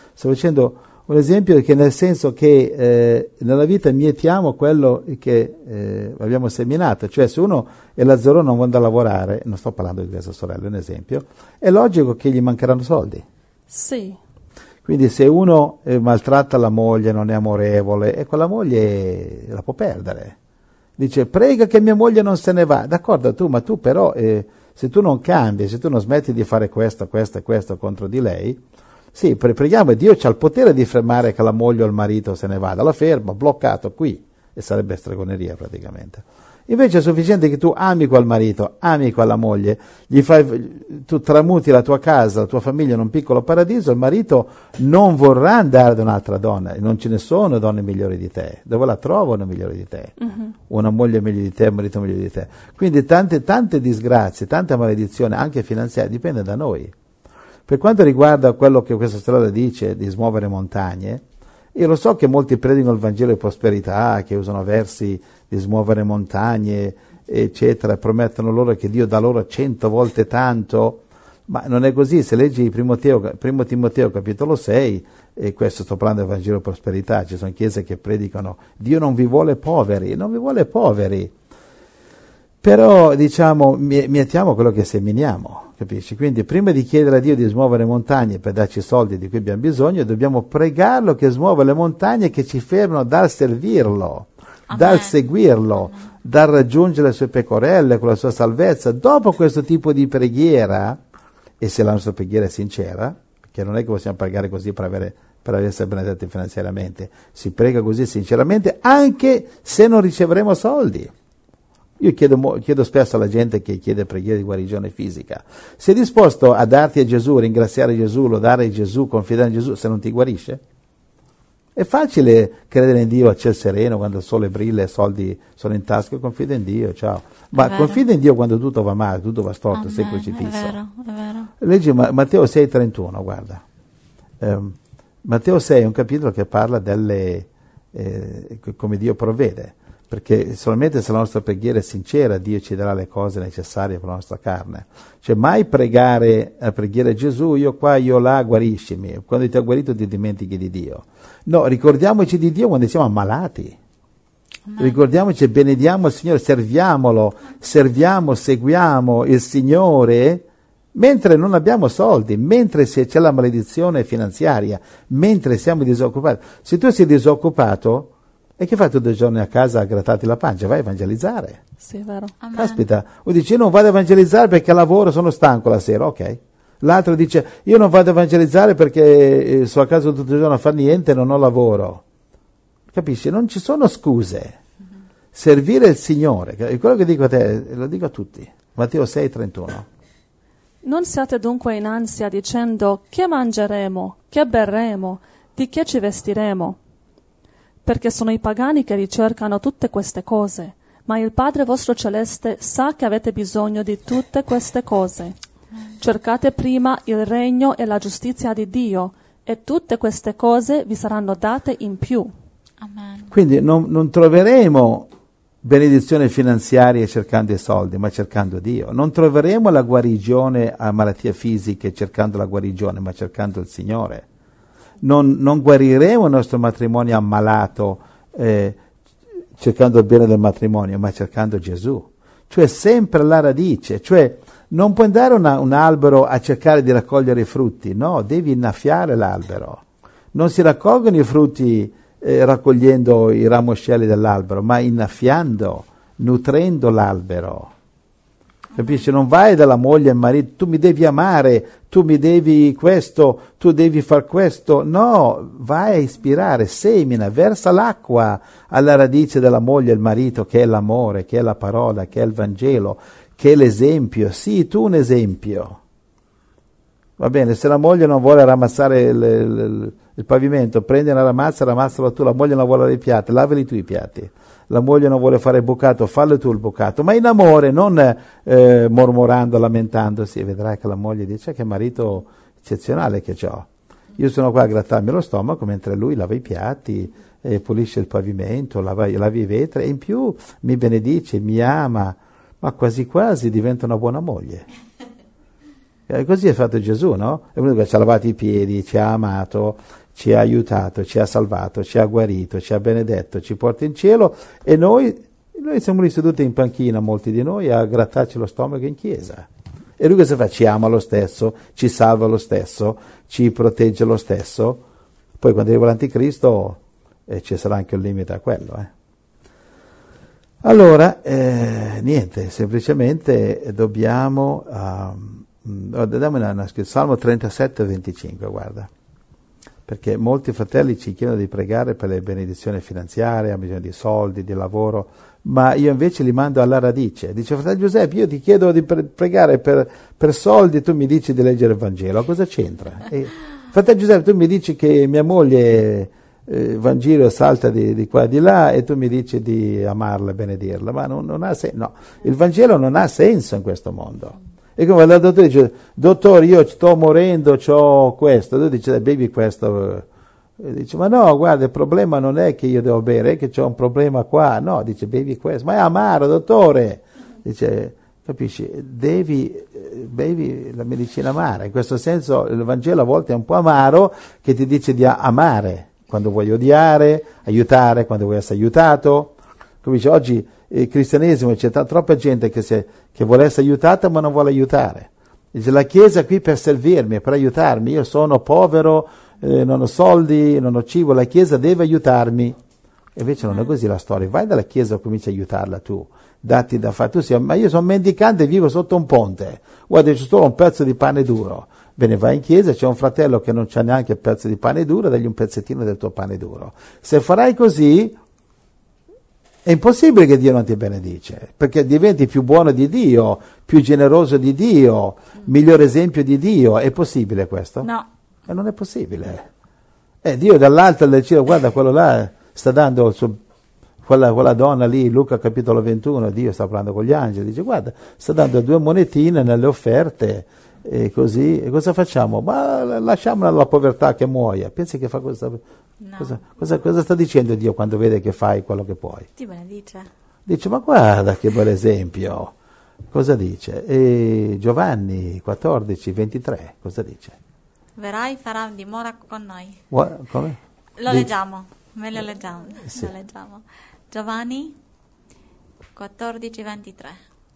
un esempio che nel senso che nella vita mietiamo quello che abbiamo seminato, cioè se uno è lazzaro non vuole lavorare, non sto parlando di questa sorella, è un esempio, è logico che gli mancheranno soldi. Sì. Quindi se uno maltratta la moglie, non è amorevole, e quella moglie la può perdere. Dice: prega che mia moglie non se ne va. D'accordo, ma tu però se tu non cambi, se tu non smetti di fare questo e questo contro di lei, sì, preghiamo, e Dio c'ha il potere di fermare che la moglie o il marito se ne vada, la ferma, bloccato qui, e sarebbe stregoneria praticamente. Invece è sufficiente che tu ami quel marito, ami quella moglie, tu tramuti la tua casa, la tua famiglia in un piccolo paradiso, il marito non vorrà andare da un'altra donna, e non ce ne sono donne migliori di te. Dove la trovano migliore di te? Uh-huh. Una moglie meglio di te, un marito meglio di te. Quindi tante disgrazie, tante maledizioni, anche finanziarie, dipende da noi. Per quanto riguarda quello che questa storia dice di smuovere montagne, io lo so che molti predicano il Vangelo di prosperità, che usano versi di smuovere montagne, eccetera, e promettono loro che Dio dà loro 100 volte tanto, ma non è così. Se leggi primo Timoteo capitolo 6, e questo sto parlando del Vangelo di prosperità, ci sono chiese che predicano: Dio non vi vuole poveri, però diciamo mietiamo quello che seminiamo, capisci? Quindi prima di chiedere a Dio di smuovere montagne per darci i soldi di cui abbiamo bisogno, dobbiamo pregarlo che smuova le montagne che ci fermano dal servirlo, dal seguirlo, dal raggiungere le sue pecorelle con la sua salvezza. Dopo questo tipo di preghiera, e se la nostra preghiera è sincera, perché non è che possiamo pregare così per per essere benedetti finanziariamente. Si prega così sinceramente, anche se non riceveremo soldi. Io chiedo spesso alla gente che chiede preghiere di guarigione fisica: sei disposto a darti a Gesù, ringraziare Gesù, lodare Gesù, confidare in Gesù se non ti guarisce? È facile credere in Dio a ciel sereno quando il sole brilla e i soldi sono in tasca, confida in Dio, ciao. Ma confida in Dio quando tutto va male, tutto va storto, sei crocifisso. È vero. Leggi Matteo 6,31, guarda. Matteo 6 è un capitolo che parla delle come Dio provvede. Perché solamente se la nostra preghiera è sincera Dio ci darà le cose necessarie per la nostra carne. Cioè mai pregare a preghiera Gesù, io qua, io là, guariscimi. Quando ti ha guarito ti dimentichi di Dio. No, ricordiamoci di Dio quando siamo ammalati. Ricordiamoci e benediamo il Signore, serviamolo, seguiamo il Signore mentre non abbiamo soldi, mentre c'è la maledizione finanziaria, mentre siamo disoccupati. Se tu sei disoccupato, e che fai tutti 2 giorni a casa a grattarti la pancia? Vai a evangelizzare. Sì, vero. Amen. Caspita, o dici io non vado a evangelizzare perché lavoro, sono stanco la sera, ok. L'altro dice io non vado a evangelizzare perché sono a casa tutto il giorno a fare niente, non ho lavoro. Capisci? Non ci sono scuse. Servire il Signore, è quello che dico a te, lo dico a tutti. Matteo 6,31. Non siate dunque in ansia dicendo che mangeremo, che berremo, di che ci vestiremo. Perché sono i pagani che ricercano tutte queste cose, ma il Padre vostro celeste sa che avete bisogno di tutte queste cose. Cercate prima il regno e la giustizia di Dio, e tutte queste cose vi saranno date in più. Amen. Quindi non troveremo benedizione finanziaria cercando i soldi, ma cercando Dio. Non troveremo la guarigione a malattie fisiche cercando la guarigione, ma cercando il Signore. Non guariremo il nostro matrimonio ammalato cercando il bene del matrimonio, ma cercando Gesù. Cioè sempre alla radice. Cioè non puoi andare un albero a cercare di raccogliere i frutti, no, devi innaffiare l'albero. Non si raccolgono i frutti raccogliendo i ramoscelli dell'albero, ma innaffiando, nutrendo l'albero. Capisci? Non vai dalla moglie al marito, tu mi devi amare, tu mi devi questo, tu devi far questo. No, vai a ispirare, semina, versa l'acqua alla radice della moglie e il marito, che è l'amore, che è la parola, che è il Vangelo, che è l'esempio. Sii tu un esempio. Va bene, se la moglie non vuole ramassare il pavimento, prendi una ramazza, ramassalo tu. La moglie non vuole lavare i piatti, lavali tu i piatti. La moglie non vuole fare il bucato, fallo tu il bucato, ma in amore, non mormorando, lamentandosi. E vedrai che la moglie dice: che marito eccezionale che ho. Io sono qua a grattarmi lo stomaco mentre lui lava i piatti, pulisce il pavimento, lava i vetri, e in più mi benedice, mi ama, ma quasi quasi diventa una buona moglie. Così è fatto Gesù, no? È venuto che ci ha lavato i piedi, ci ha amato, ci ha aiutato, ci ha salvato, ci ha guarito, ci ha benedetto, ci porta in cielo, e noi siamo lì seduti in panchina, molti di noi, a grattarci lo stomaco in chiesa. E lui cosa fa? Ci ama lo stesso, ci salva lo stesso, ci protegge lo stesso. Poi quando arriva l'anticristo ci sarà anche un limite a quello. Allora, niente, semplicemente dobbiamo... Salmo 37, 25, guarda. Perché molti fratelli ci chiedono di pregare per le benedizioni finanziarie, hanno bisogno di soldi, di lavoro, ma io invece li mando alla radice. Dice: fratello Giuseppe, io ti chiedo di pregare per soldi, tu mi dici di leggere il Vangelo, cosa c'entra? Fratello Giuseppe, tu mi dici che mia moglie va in giro e salta di qua e di là, e tu mi dici di amarla e benedirla, ma non ha senso. No, il Vangelo non ha senso in questo mondo. E come il dottore dice: dottore, io sto morendo, c'ho questo. Tu dici: bevi questo. E dice: ma no, guarda, il problema non è che io devo bere, è che c'ho un problema qua. No, dice: bevi questo. Ma è amaro, dottore. Dice: capisci, bevi la medicina amara. In questo senso il Vangelo a volte è un po' amaro, che ti dice di amare quando vuoi odiare, aiutare quando vuoi essere aiutato. Capisci, oggi il cristianesimo c'è troppa gente che vuole essere aiutata ma non vuole aiutare. Dice: la Chiesa è qui per servirmi, per aiutarmi, io sono povero, non ho soldi, non ho cibo, la Chiesa deve aiutarmi. E invece non è così la storia. Vai dalla Chiesa e cominci a aiutarla tu, datti da fare. Tu ma io sono mendicante e vivo sotto un ponte, guarda, c'è solo un pezzo di pane duro, Bene, vai in chiesa, c'è un fratello che non c'ha neanche il pezzo di pane duro, dagli un pezzettino del tuo pane duro. Se farai così, è impossibile che Dio non ti benedice, perché diventi più buono di Dio, più generoso di Dio, miglior esempio di Dio. È possibile questo? No. E non è possibile. Dio dall'alto del cielo, guarda, quello là sta dando quella donna lì, Luca capitolo 21, Dio sta parlando con gli angeli, dice guarda, sta dando 2 monetine nelle offerte, e così, e cosa facciamo? Ma lasciamola alla povertà che muoia. Pensi che fa questa... No. Cosa sta dicendo Dio quando vede che fai quello che puoi? Ti benedice. Dice, ma guarda che bel esempio. Cosa dice? E Giovanni 14, 23, cosa dice? Verrai, farà dimora con noi. Come? Lo leggiamo, meglio leggiamo. Sì. Lo leggiamo. Giovanni 14, 23.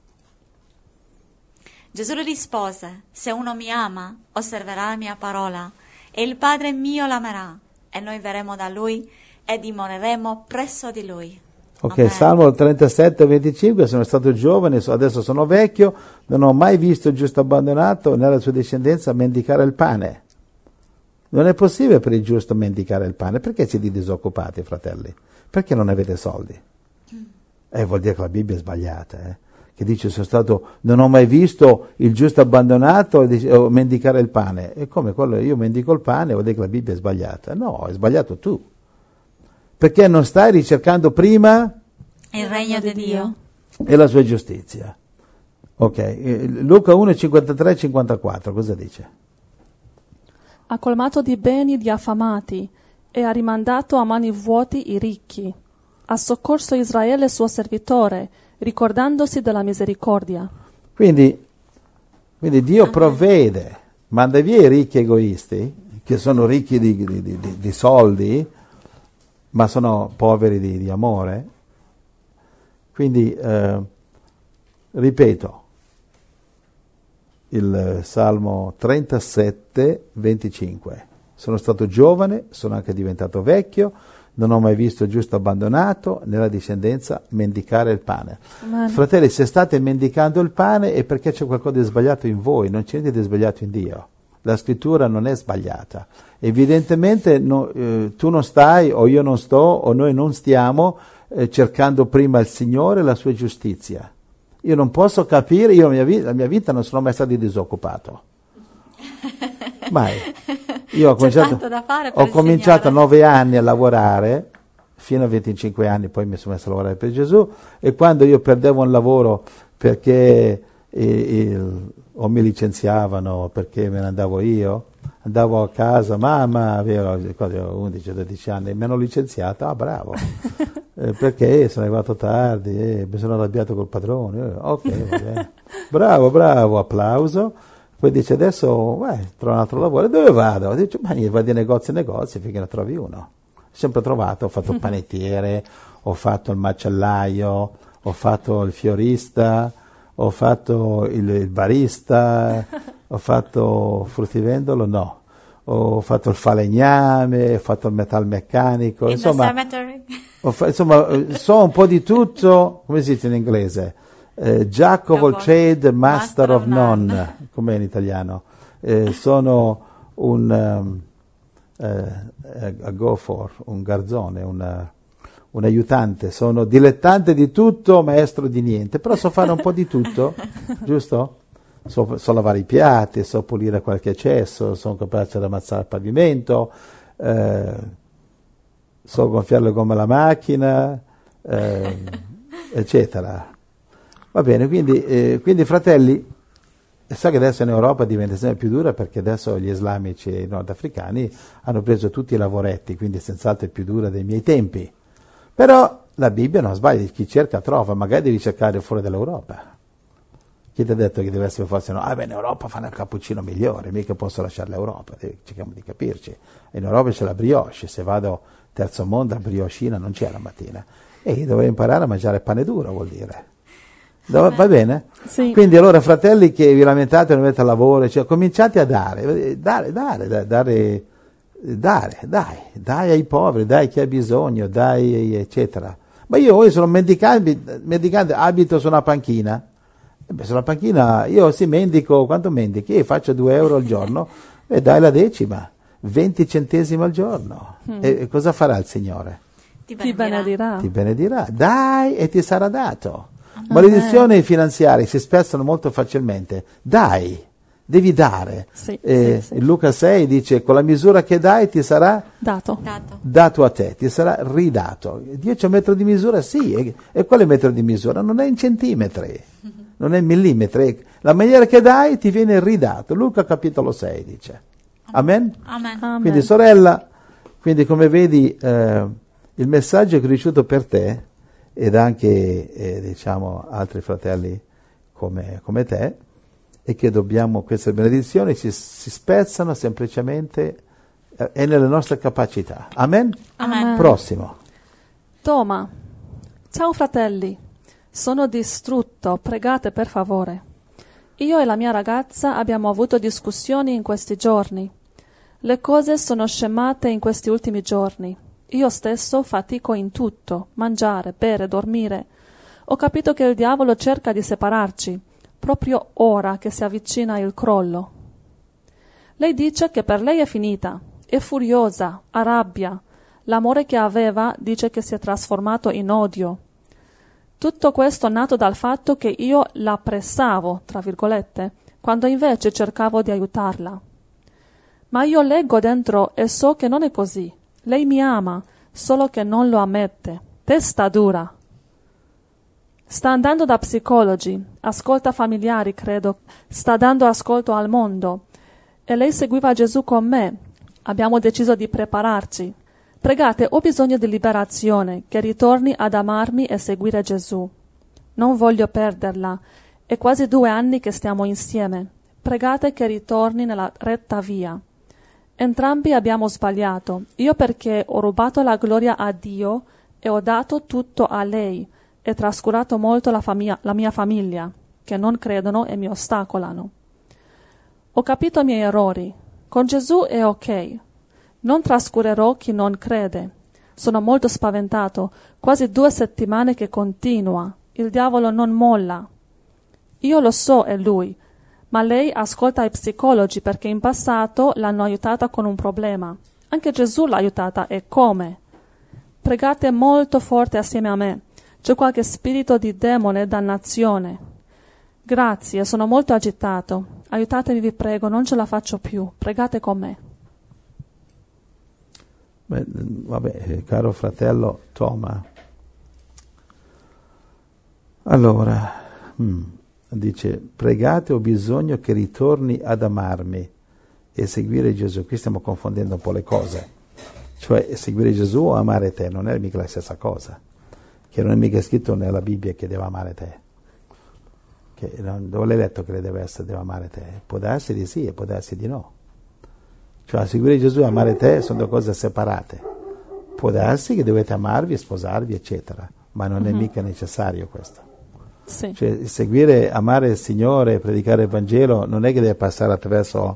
Gesù le rispose, se uno mi ama, osserverà la mia parola, e il Padre mio l'amerà, e noi verremo da lui e dimoreremo presso di lui. Ok, Amen. Salmo 37, 25, sono stato giovane, adesso sono vecchio, non ho mai visto il giusto abbandonato nella sua discendenza mendicare il pane. Non è possibile per il giusto mendicare il pane. Perché siete disoccupati, fratelli? Perché non avete soldi? Vuol dire che la Bibbia è sbagliata, che dice non ho mai visto il giusto abbandonato o mendicare il pane. E come quello io mendico il pane, vuol dire che la Bibbia è sbagliata. No, è sbagliato tu. Perché non stai ricercando prima Il regno di Dio. e la sua giustizia. Ok, Luca 1, 53, 54, cosa dice? Ha colmato di beni gli affamati e ha rimandato a mani vuoti i ricchi. Ha soccorso Israele suo servitore, ricordandosi della misericordia. Quindi Dio provvede, manda via i ricchi egoisti, che sono ricchi di soldi, ma sono poveri di amore. Quindi, ripeto, il Salmo 37, 25. Sono stato giovane, sono anche diventato vecchio, non ho mai visto giusto abbandonato, nella discendenza mendicare il pane. Amen. Fratelli, se state mendicando il pane è perché c'è qualcosa di sbagliato in voi, non c'è niente di sbagliato in Dio. La scrittura non è sbagliata. Evidentemente tu non stai, o io non sto, o noi non stiamo cercando prima il Signore e la sua giustizia. Io non posso capire, io la mia vita non sono mai stato disoccupato. Mai. Io ho cominciato a 9 anni a lavorare, fino a 25 anni, poi mi sono messo a lavorare per Gesù, e quando io perdevo un lavoro perché o mi licenziavano, perché me ne andavo io, andavo a casa, mamma, avevo 11-12 anni, mi hanno licenziato, bravo, perché sono arrivato tardi, mi sono arrabbiato col padrone, ok, va bene, bravo, applauso. Poi dice adesso trovo un altro lavoro, dove vado? Dice vai di negozio in negozio finché ne trovi uno. Ho sempre trovato, ho fatto il panettiere, ho fatto il macellaio, ho fatto il fiorista, ho fatto il barista, ho fatto fruttivendolo, no. Ho fatto il falegname, ho fatto il metalmeccanico, insomma so un po' di tutto, come si dice in inglese? Jack of all trade, master of none, com'è in italiano? Sono un garzone, un aiutante, sono dilettante di tutto, maestro di niente, però so fare un po' di tutto, giusto? So lavare i piatti, so pulire qualche cesso, sono capace di ammazzare il pavimento, so gonfiare le gomme alla macchina, eccetera. Va bene, quindi fratelli, so che adesso in Europa diventa sempre più dura perché adesso gli islamici e i nordafricani hanno preso tutti i lavoretti, quindi senz'altro è più dura dei miei tempi. Però la Bibbia non sbaglia, chi cerca trova, magari devi cercare fuori dall'Europa. Chi ti ha detto che deve essere forse no? In Europa fanno il cappuccino migliore, mica posso lasciare l'Europa, cerchiamo di capirci. In Europa c'è la brioche, se vado terzo mondo a brioscina non c'è la mattina. E io dovrei imparare a mangiare pane duro, vuol dire. Va bene? Sì. Quindi allora fratelli che vi lamentate non avete lavoro, cominciate a dare ai poveri, dai a chi ha bisogno, dai eccetera. Ma io sono mendicante, abito su una panchina, Sulla panchina io sì mendico, quanto mendichi? Faccio 2 euro al giorno e dai la decima, 20 centesimi al giorno. E cosa farà il Signore? Ti benedirà. Ti benedirà. Dai e ti sarà dato. Maledizioni finanziarie si spezzano molto facilmente. Dai, devi dare. Sì. In Luca 6 dice: con la misura che dai ti sarà dato a te, ti sarà ridato. Dio c'è un metro di misura? Sì, e quale metro di misura? Non è in centimetri, non è in millimetri. La maniera che dai ti viene ridato. Luca capitolo 6 dice. Amen? Amen. Quindi sorella, quindi come vedi il messaggio è cresciuto per te ed anche diciamo altri fratelli come te, e che dobbiamo, queste benedizioni si spezzano semplicemente, è nelle nostre capacità. Amen? Amen. Prossimo. Toma, ciao fratelli, sono distrutto, pregate per favore. Io e la mia ragazza abbiamo avuto discussioni in questi giorni. Le cose sono scemate in questi ultimi giorni. Io stesso fatico in tutto, mangiare, bere, dormire. Ho capito che il diavolo cerca di separarci, proprio ora che si avvicina il crollo. Lei dice che per lei è finita, è furiosa, ha rabbia. L'amore che aveva dice che si è trasformato in odio. Tutto questo nato dal fatto che io la pressavo, tra virgolette, quando invece cercavo di aiutarla. Ma io leggo dentro e so che non è così. Lei mi ama, solo che non lo ammette. Testa dura. Sta andando da psicologi, ascolta familiari, credo, sta dando ascolto al mondo. E lei seguiva Gesù con me. Abbiamo deciso di prepararci. Pregate, ho bisogno di liberazione, che ritorni ad amarmi e seguire Gesù. Non voglio perderla. È quasi 2 anni che stiamo insieme. Pregate che ritorni nella retta via. Entrambi abbiamo sbagliato. Io perché ho rubato la gloria a Dio e ho dato tutto a lei e trascurato molto la mia famiglia, che non credono e mi ostacolano. Ho capito i miei errori. Con Gesù è ok. Non trascurerò chi non crede. Sono molto spaventato. Quasi 2 settimane che continua. Il diavolo non molla. Io lo so, è lui. Ma lei ascolta i psicologi perché in passato l'hanno aiutata con un problema. Anche Gesù l'ha aiutata, e come? Pregate molto forte assieme a me. C'è qualche spirito di demone e dannazione. Grazie, sono molto agitato. Aiutatemi, vi prego, non ce la faccio più. Pregate con me. Vabbè, caro fratello Toma. Allora, dice: pregate, ho bisogno che ritorni ad amarmi e seguire Gesù. Qui stiamo confondendo un po' le cose, cioè seguire Gesù o amare te non è mica la stessa cosa, che non è mica scritto nella Bibbia che deve amare te, dove l'hai letto che deve amare te? Può darsi di sì e può darsi di no, cioè seguire Gesù e amare te sono 2 cose separate. Può darsi che dovete amarvi, sposarvi eccetera, ma non è mica necessario questo. Sì. Cioè, seguire, amare il Signore, predicare il Vangelo non è che deve passare attraverso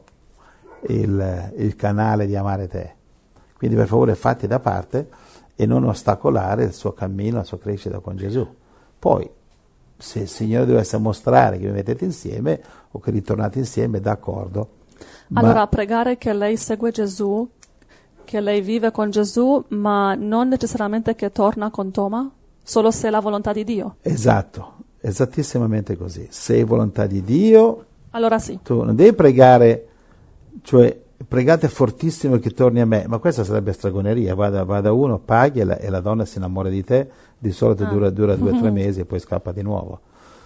il canale di amare te. Quindi per favore fatti da parte e non ostacolare il suo cammino, la sua crescita con Gesù. Poi, se il Signore dovesse mostrare che vi mettete insieme o che ritornate insieme, d'accordo. Allora, pregare che lei segue Gesù, che lei vive con Gesù, ma non necessariamente che torna con Toma, solo se è la volontà di Dio. Esatto. Esattissimamente così. Se è volontà di Dio, allora sì. Tu non devi pregare, cioè pregate fortissimo che torni a me, ma questa sarebbe stregoneria. Vada uno, paghi e la donna si innamora di te, di solito dura 2 o 3 mesi e poi scappa di nuovo.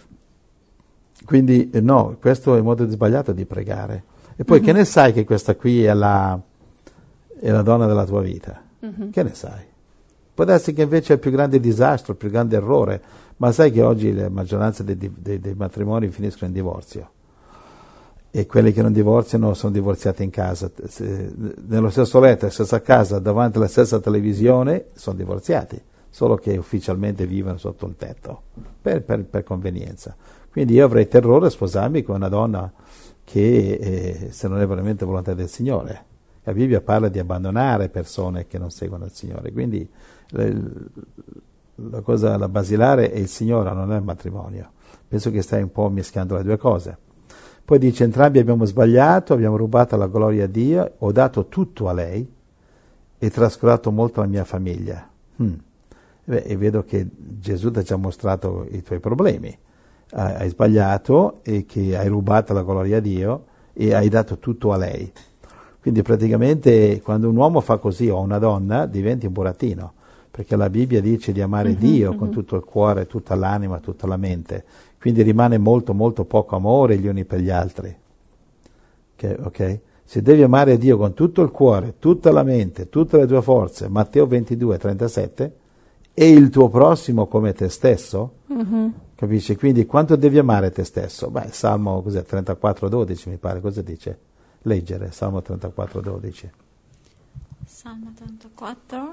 Quindi no, questo è il modo sbagliato di pregare. E poi che ne sai che questa qui è la donna della tua vita? Che ne sai? Può darsi che invece è il più grande disastro, il più grande errore, ma sai che oggi la maggioranza dei matrimoni finiscono in divorzio, e quelli che non divorziano sono divorziati in casa, nello stesso letto, nella stessa casa, davanti alla stessa televisione, sono divorziati, solo che ufficialmente vivono sotto un tetto, per convenienza. Quindi io avrei terrore a sposarmi con una donna che se non è veramente volontà del Signore. La Bibbia parla di abbandonare persone che non seguono il Signore, quindi la cosa basilare è il Signore, non è il matrimonio. Penso che stai un po' mischiando le due cose. Poi dice, entrambi abbiamo sbagliato, abbiamo rubato la gloria a Dio, ho dato tutto a lei e trascurato molto la mia famiglia. E vedo che Gesù ti ha già mostrato i tuoi problemi. Hai sbagliato e che hai rubato la gloria a Dio e hai dato tutto a lei. Quindi praticamente quando un uomo fa così o una donna diventi un burattino, perché la Bibbia dice di amare Dio con tutto il cuore, tutta l'anima, tutta la mente. Quindi rimane molto molto poco amore gli uni per gli altri. Ok? Se devi amare Dio con tutto il cuore, tutta la mente, tutte le tue forze, Matteo 22:37, e il tuo prossimo come te stesso, capisci? Quindi quanto devi amare te stesso? Beh, Salmo 34:12 mi pare, cosa dice? Leggere, Salmo 34:12. Salmo 34,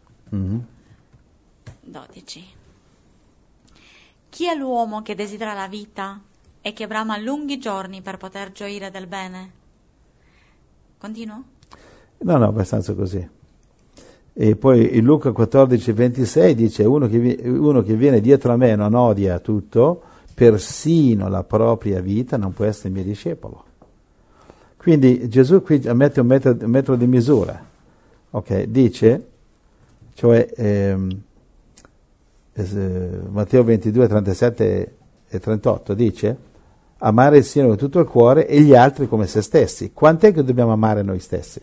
12. Chi è l'uomo che desidera la vita e che brama lunghi giorni per poter gioire del bene? Continuo? No, abbastanza così. E poi in Luca 14:26 dice uno che viene dietro a me non odia tutto, persino la propria vita, non può essere mio discepolo. Quindi Gesù qui mette un metro di misura, ok? Dice, cioè Matteo 22:37 e 38 dice amare il Signore con tutto il cuore e gli altri come se stessi. Quant'è che dobbiamo amare noi stessi?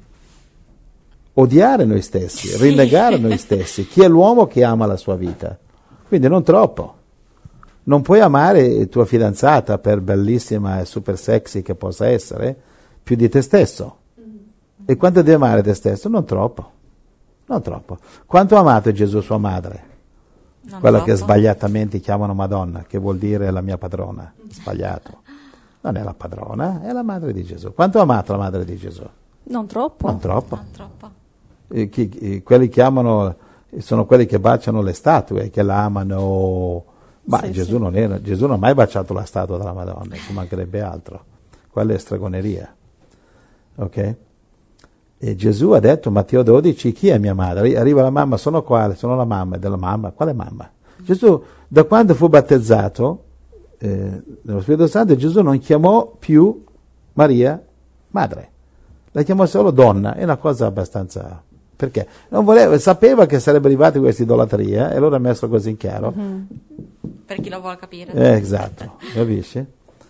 Odiare noi stessi, rinnegare noi stessi. Chi è l'uomo che ama la sua vita? Quindi non troppo. Non puoi amare tua fidanzata, per bellissima e super sexy che possa essere, più di te stesso. E quanto devi amare te stesso? Non troppo. Non troppo. Quanto ha amato Gesù sua madre? Non Quella troppo. che sbagliatamente chiamano Madonna, che vuol dire la mia padrona. Sbagliato. Non è la padrona, è la madre di Gesù. Quanto ha amato la madre di Gesù? Non troppo. Non troppo. Non troppo. Quelli che amano sono quelli che baciano le statue, che la amano. Ma Sì, Gesù sì. Gesù non ha mai baciato la statua della Madonna, ci mancherebbe altro. Quella è stregoneria. Ok? E Gesù ha detto, Matteo 12, chi è mia madre? Arriva la mamma, sono la mamma della mamma. Quale mamma? Gesù, da quando fu battezzato nello Spirito Santo, Gesù non chiamò più Maria madre, la chiamò solo donna. È una cosa abbastanza... Perché? Sapeva che sarebbe arrivata questa idolatria e allora ha messo così in chiaro. Per chi lo vuole capire. Esatto, capisci?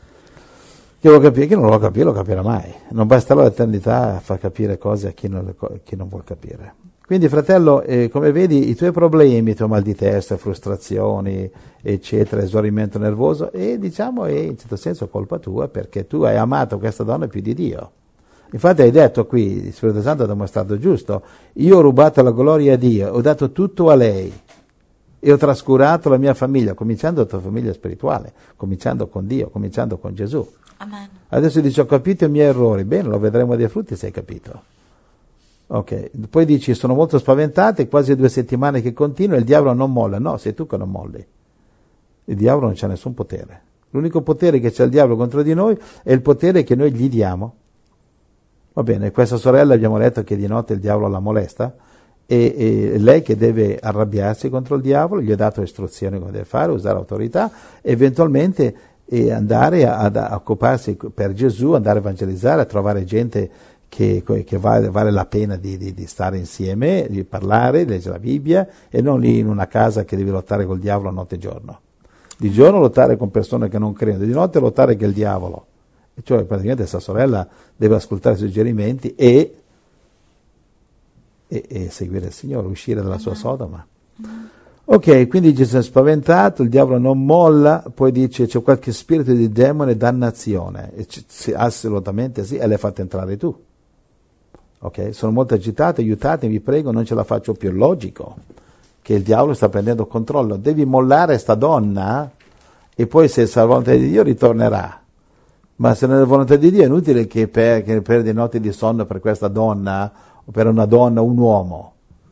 Chi lo capisce, chi non lo capisce, lo capirà mai. Non basterà l'eternità a far capire cose a chi non vuol capire. Quindi, fratello, come vedi, i tuoi problemi, i tuoi mal di testa, frustrazioni, eccetera, esaurimento nervoso, diciamo è in certo senso colpa tua, perché tu hai amato questa donna più di Dio. Infatti hai detto qui, il Spirito Santo ha dimostrato giusto, io ho rubato la gloria a Dio, ho dato tutto a lei e ho trascurato la mia famiglia, cominciando la tua famiglia spirituale, cominciando con Dio, cominciando con Gesù. Amen. Adesso dice, ho capito i miei errori. Bene, lo vedremo dai frutti se hai capito. Ok, poi dici, sono molto spaventato, quasi 2 settimane che continua, il diavolo non molla. No, sei tu che non molli. Il diavolo non c'ha nessun potere. L'unico potere che c'è il diavolo contro di noi è il potere che noi gli diamo. Va bene, questa sorella abbiamo letto che di notte il diavolo la molesta, e lei che deve arrabbiarsi contro il diavolo, gli ho dato istruzioni come deve fare, usare autorità, eventualmente andare ad occuparsi per Gesù, andare a evangelizzare, a trovare gente che vale la pena di stare insieme, di parlare, di leggere la Bibbia, e non lì in una casa che devi lottare col diavolo notte e giorno. Di giorno lottare con persone che non credono, di notte lottare con il diavolo. E cioè praticamente questa sorella deve ascoltare i suggerimenti e seguire il Signore, uscire dalla sua Sodoma. Ok, quindi Gesù è spaventato, il diavolo non molla, poi dice c'è qualche spirito di demone, dannazione, assolutamente sì, e l'hai fatto entrare tu. Ok, sono molto agitato, aiutatemi, vi prego, non ce la faccio più. Logico che il diavolo sta prendendo controllo, devi mollare sta donna e poi se è la volontà di Dio ritornerà. Ma se non è la volontà di Dio è inutile che perdi notti di sonno per questa donna o per una donna o un uomo.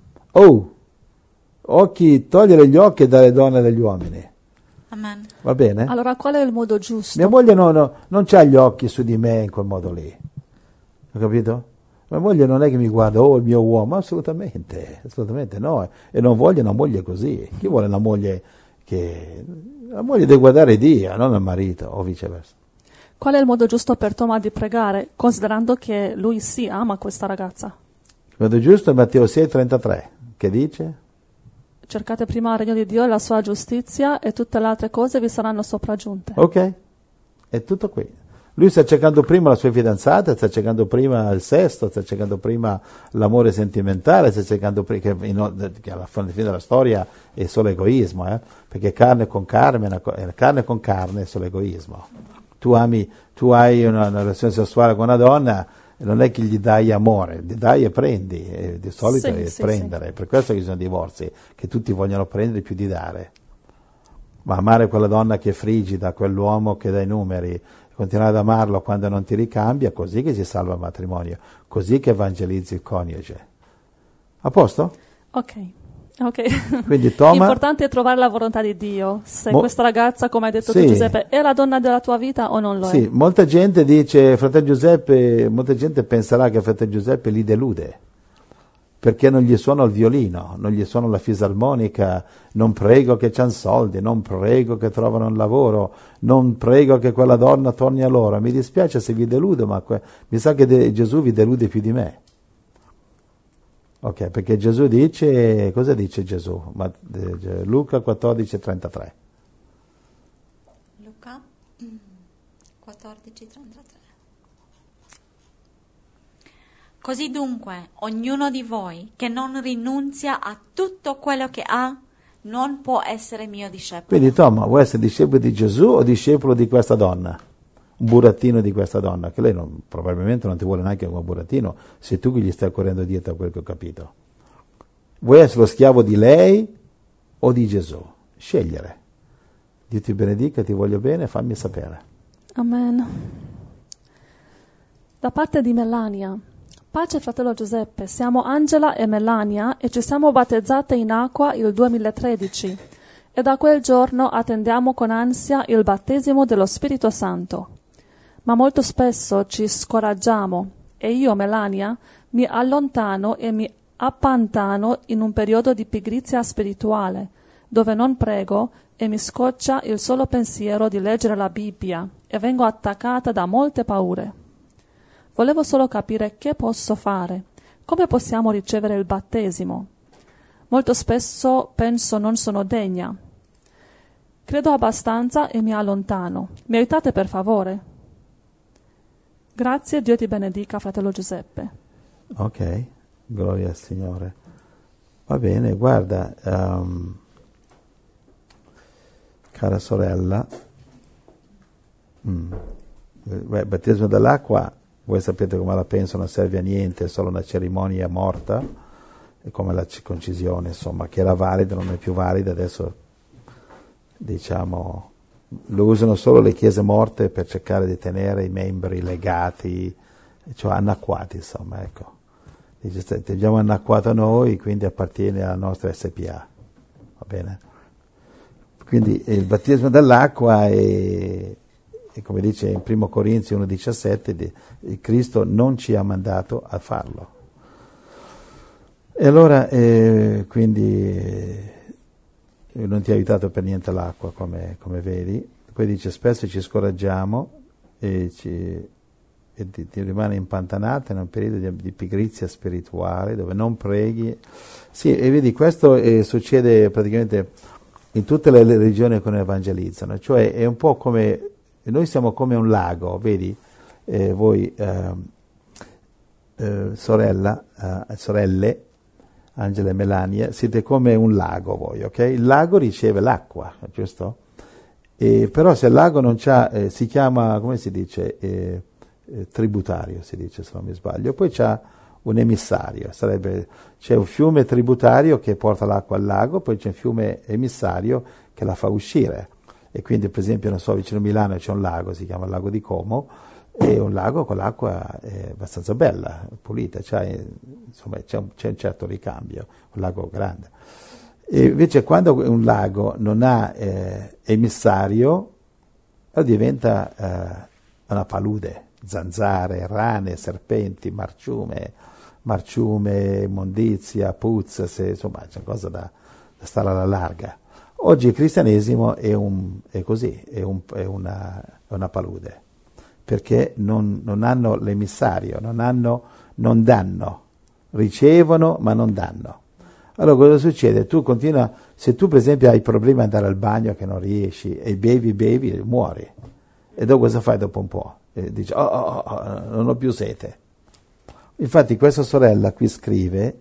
Togliere gli occhi dalle donne e dagli uomini. Amen. Va bene? Allora, qual è il modo giusto? Mia moglie non c'ha gli occhi su di me in quel modo lì. Hai capito? Mia moglie non è che mi guarda, il mio uomo, assolutamente no. E non voglio una moglie così. Chi vuole una moglie che la moglie deve guardare Dio, non il marito, o viceversa. Qual è il modo giusto per Toma di pregare, considerando che lui sì ama questa ragazza? Il modo giusto è Matteo 6,33, che dice? Cercate prima il regno di Dio e la sua giustizia e tutte le altre cose vi saranno sopraggiunte. Ok, è tutto qui. Lui sta cercando prima la sua fidanzata, sta cercando prima il sesso, sta cercando prima l'amore sentimentale, sta cercando prima, che alla fine della storia è solo egoismo, perché carne con carne è solo egoismo. Tu hai una relazione sessuale con una donna, non è che gli dai amore, gli dai e prendi, e di solito è prendere, per questo che ci sono divorzi, che tutti vogliono prendere più di dare. Ma amare quella donna che è frigida, quell'uomo che dà i numeri, continuare ad amarlo quando non ti ricambia, così che si salva il matrimonio, così che evangelizzi il coniuge. A posto? Ok. Quindi Toma, l'importante è trovare la volontà di Dio. Se questa ragazza, come hai detto tu Giuseppe, è la donna della tua vita o non lo è? Sì, molta gente dice, fratello Giuseppe, molta gente penserà che fratello Giuseppe li delude, perché non gli suona il violino, non gli suona la fisarmonica, non prego che c'han soldi, non prego che trovano un lavoro, non prego che quella donna torni a loro. Mi dispiace se vi deludo, ma mi sa che Gesù vi delude più di me. Ok, perché Gesù dice, cosa dice Gesù? Luca 14,33. Luca 14,33. Così dunque, ognuno di voi che non rinunzia a tutto quello che ha, non può essere mio discepolo. Quindi Toma, vuoi essere discepolo di Gesù o discepolo di questa donna? Un burattino di questa donna, che lei probabilmente non ti vuole neanche come burattino, sei tu che gli stai correndo dietro a quel che ho capito. Vuoi essere lo schiavo di lei o di Gesù? Scegliere. Dio ti benedica, ti voglio bene, fammi sapere. Amen. Da parte di Melania. Pace fratello Giuseppe, siamo Angela e Melania e ci siamo battezzate in acqua il 2013 e da quel giorno attendiamo con ansia il battesimo dello Spirito Santo. Ma molto spesso ci scoraggiamo e io, Melania, mi allontano e mi appantano in un periodo di pigrizia spirituale, dove non prego e mi scoccia il solo pensiero di leggere la Bibbia e vengo attaccata da molte paure. Volevo solo capire che posso fare, come possiamo ricevere il battesimo. Molto spesso penso non sono degna. Credo abbastanza e mi allontano. Mi aiutate per favore? Grazie, Dio ti benedica, fratello Giuseppe. Ok, gloria al Signore. Va bene, guarda, cara sorella, il battesimo dell'acqua, voi sapete come la penso, non serve a niente, è solo una cerimonia morta, è come la circoncisione, insomma, che era valida, non è più valida, adesso diciamo lo usano solo le chiese morte per cercare di tenere i membri legati, cioè annacquati, insomma, ecco. Dice, ti abbiamo annacquato noi, quindi appartiene alla nostra SPA, va bene? Quindi il battesimo dell'acqua è come dice in 1 Corinzi 1,17, Cristo non ci ha mandato a farlo. E allora, quindi non ti ha aiutato per niente l'acqua, come vedi. Poi dice, spesso ci scoraggiamo e ti rimane impantanata in un periodo di pigrizia spirituale, dove non preghi. Sì, e vedi, questo succede praticamente in tutte le religioni che ne evangelizzano, cioè è un po' come, noi siamo come un lago, vedi, voi sorelle, Angela e Melania, siete come un lago voi, ok? Il lago riceve l'acqua, giusto? Però se il lago non c'ha, si chiama, come si dice, tributario, si dice se non mi sbaglio, poi c'ha un emissario, c'è un fiume tributario che porta l'acqua al lago, poi c'è un fiume emissario che la fa uscire. E quindi per esempio, non so, vicino a Milano c'è un lago, si chiama il lago di Como, e un lago con l'acqua abbastanza bella, pulita, insomma c'è un certo ricambio, un lago grande. E invece quando un lago non ha emissario, diventa una palude, zanzare, rane, serpenti, marciume, immondizia, puzza, insomma c'è cosa da stare alla larga. Oggi il cristianesimo è così, è una palude, perché non hanno l'emissario, non danno, ricevono ma non danno. Allora cosa succede? Se tu per esempio hai problemi ad andare al bagno che non riesci e bevi, muori. E dopo cosa fai dopo un po'? E dici, non ho più sete. Infatti questa sorella qui scrive,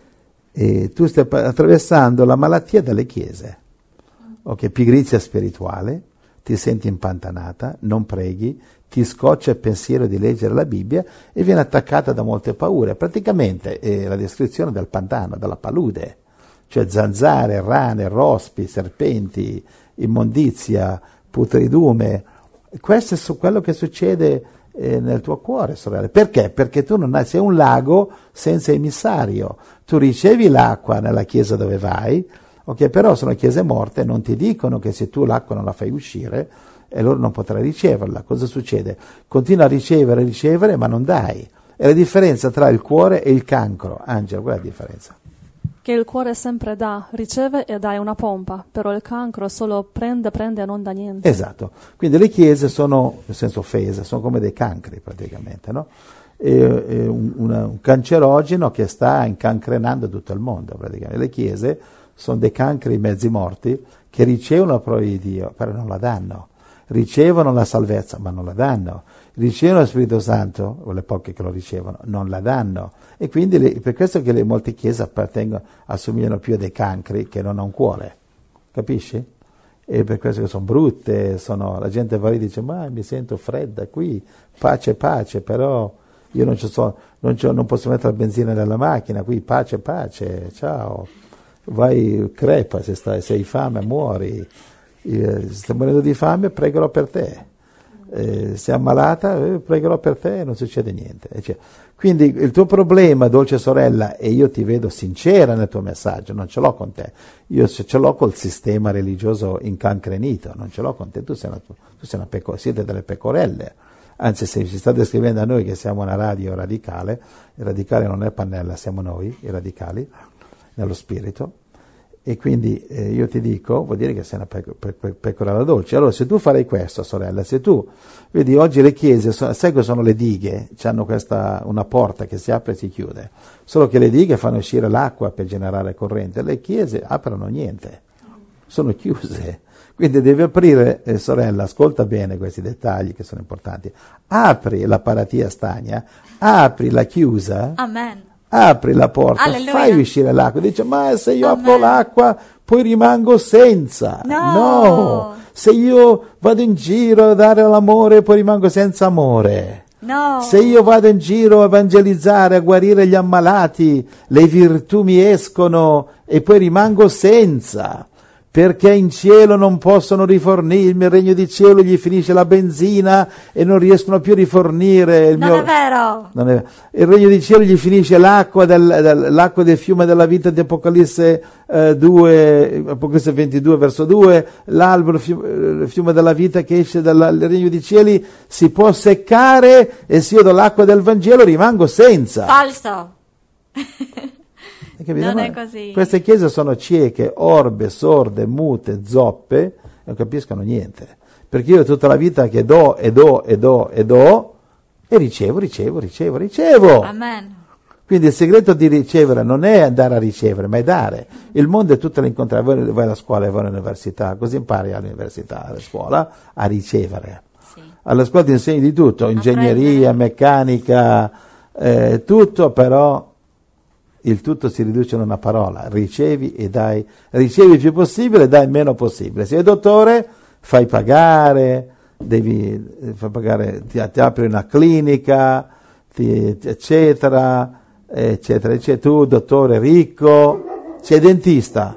tu stai attraversando la malattia delle chiese, ok? Pigrizia spirituale, ti senti impantanata, non preghi, ti scoccia il pensiero di leggere la Bibbia e viene attaccata da molte paure. Praticamente è la descrizione del pantano, della palude, cioè zanzare, rane, rospi, serpenti, immondizia, putridume. Questo è quello che succede nel tuo cuore, sorella. Perché? Perché tu sei un lago senza emissario. Tu ricevi l'acqua nella chiesa dove vai, ok? Però sono chiese morte, non ti dicono che se tu l'acqua non la fai uscire, e loro non potrai riceverla. Cosa succede? Continua a ricevere, ma non dai. È la differenza tra il cuore e il cancro. Angela, qual è la differenza? Che il cuore sempre dà, riceve e dà, è una pompa, però il cancro solo prende e non dà niente. Esatto. Quindi le chiese sono, nel senso offese, sono come dei cancri praticamente, no? È un cancerogeno che sta incancrenando tutto il mondo praticamente. Le chiese sono dei cancri mezzi morti che ricevono la parola di Dio, però non la danno. Ricevono la salvezza, ma non la danno. Ricevono lo Spirito Santo, quelle poche che lo ricevono, non la danno. E quindi per questo che molte chiese assomigliano più a dei cancri che non a un cuore. Capisci? E per questo che sono brutte, la gente va lì e dice, ma mi sento fredda qui, pace, però io non posso mettere la benzina nella macchina, qui pace, ciao. Vai, crepa, se hai fame, muori. Se stai morendo di fame, pregherò per te. Sei ammalata, pregherò per te e non succede niente. Quindi il tuo problema, dolce sorella, e io ti vedo sincera nel tuo messaggio, non ce l'ho con te, io ce l'ho col sistema religioso incancrenito, non ce l'ho con te, tu sei siete delle pecorelle. Anzi, se ci state scrivendo a noi che siamo una radio radicale, il radicale non è Pannella, siamo noi, i radicali, nello spirito. E quindi io ti dico, vuol dire che sei una pecorella dolce. Allora se tu farai questo, sorella, se tu vedi oggi le chiese, sai che sono le dighe, hanno una porta che si apre e si chiude, solo che le dighe fanno uscire l'acqua per generare corrente, le chiese aprono niente, sono chiuse. Quindi devi aprire, sorella, ascolta bene questi dettagli che sono importanti, apri la paratia stagna, apri la chiusa. Amen. Apri la porta, Alleluia. Fai uscire l'acqua. Dice, ma se io apro l'acqua poi rimango senza. No. Se io vado in giro a dare l'amore poi rimango senza amore. No. Se io vado in giro a evangelizzare, a guarire gli ammalati, le virtù mi escono e poi rimango senza. Perché in cielo non possono rifornirmi, il regno di cielo gli finisce la benzina e non riescono più a rifornire. Non è vero. Il regno di cielo gli finisce l'acqua del fiume della vita di Apocalisse 2, Apocalisse 22 verso 2, l'albero, il fiume della vita che esce dal regno di cieli si può seccare e se io do l'acqua del Vangelo rimango senza. Falso. Non è così. Queste chiese sono cieche, orbe, sorde, mute, zoppe, non capiscono niente. Perché io tutta la vita che do e ricevo. Amen. Quindi il segreto di ricevere non è andare a ricevere, ma è dare. Il mondo è tutto l'incontrario. Voi vai alla scuola e vai all'università, così impari all'università, alla scuola, a ricevere. Sì. Alla scuola ti insegni di tutto, ingegneria, meccanica, tutto, però il tutto si riduce in una parola, ricevi e dai, ricevi il più possibile, dai il meno possibile. Se sei dottore, fai pagare, ti apri una clinica, eccetera. Tu, dottore ricco, sei dentista,